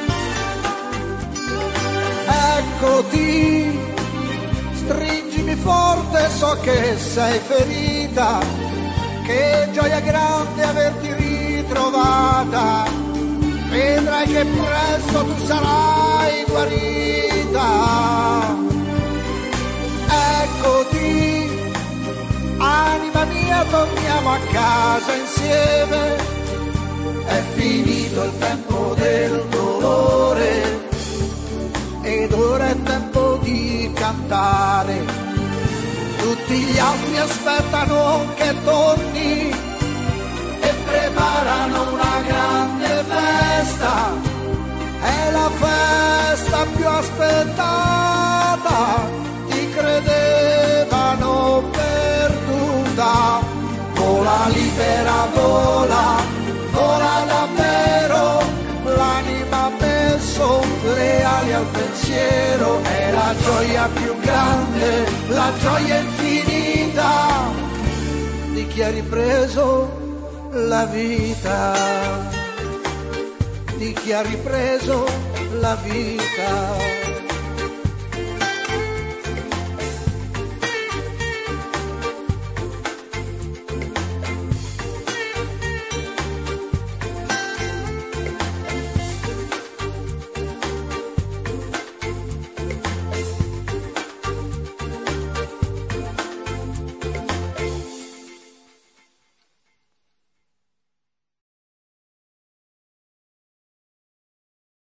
Eccoti, stringimi forte, so che sei ferita, che gioia grande averti ritrovata, vedrai che presto tu sarai guarita. Eccoti, anima mia, torniamo a casa insieme, è finito il tempo del dolore ed ora è tempo di cantare. Tutti gli altri aspettano che torni e preparano una grande festa, è la festa più aspettata, ti credevano perduta, vola libera, vola, vola davvero, l'anima ha messo le ali al pensiero, è la gioia più grande, la gioia infinita di chi ha ripreso la vita, di chi ha ripreso la vita.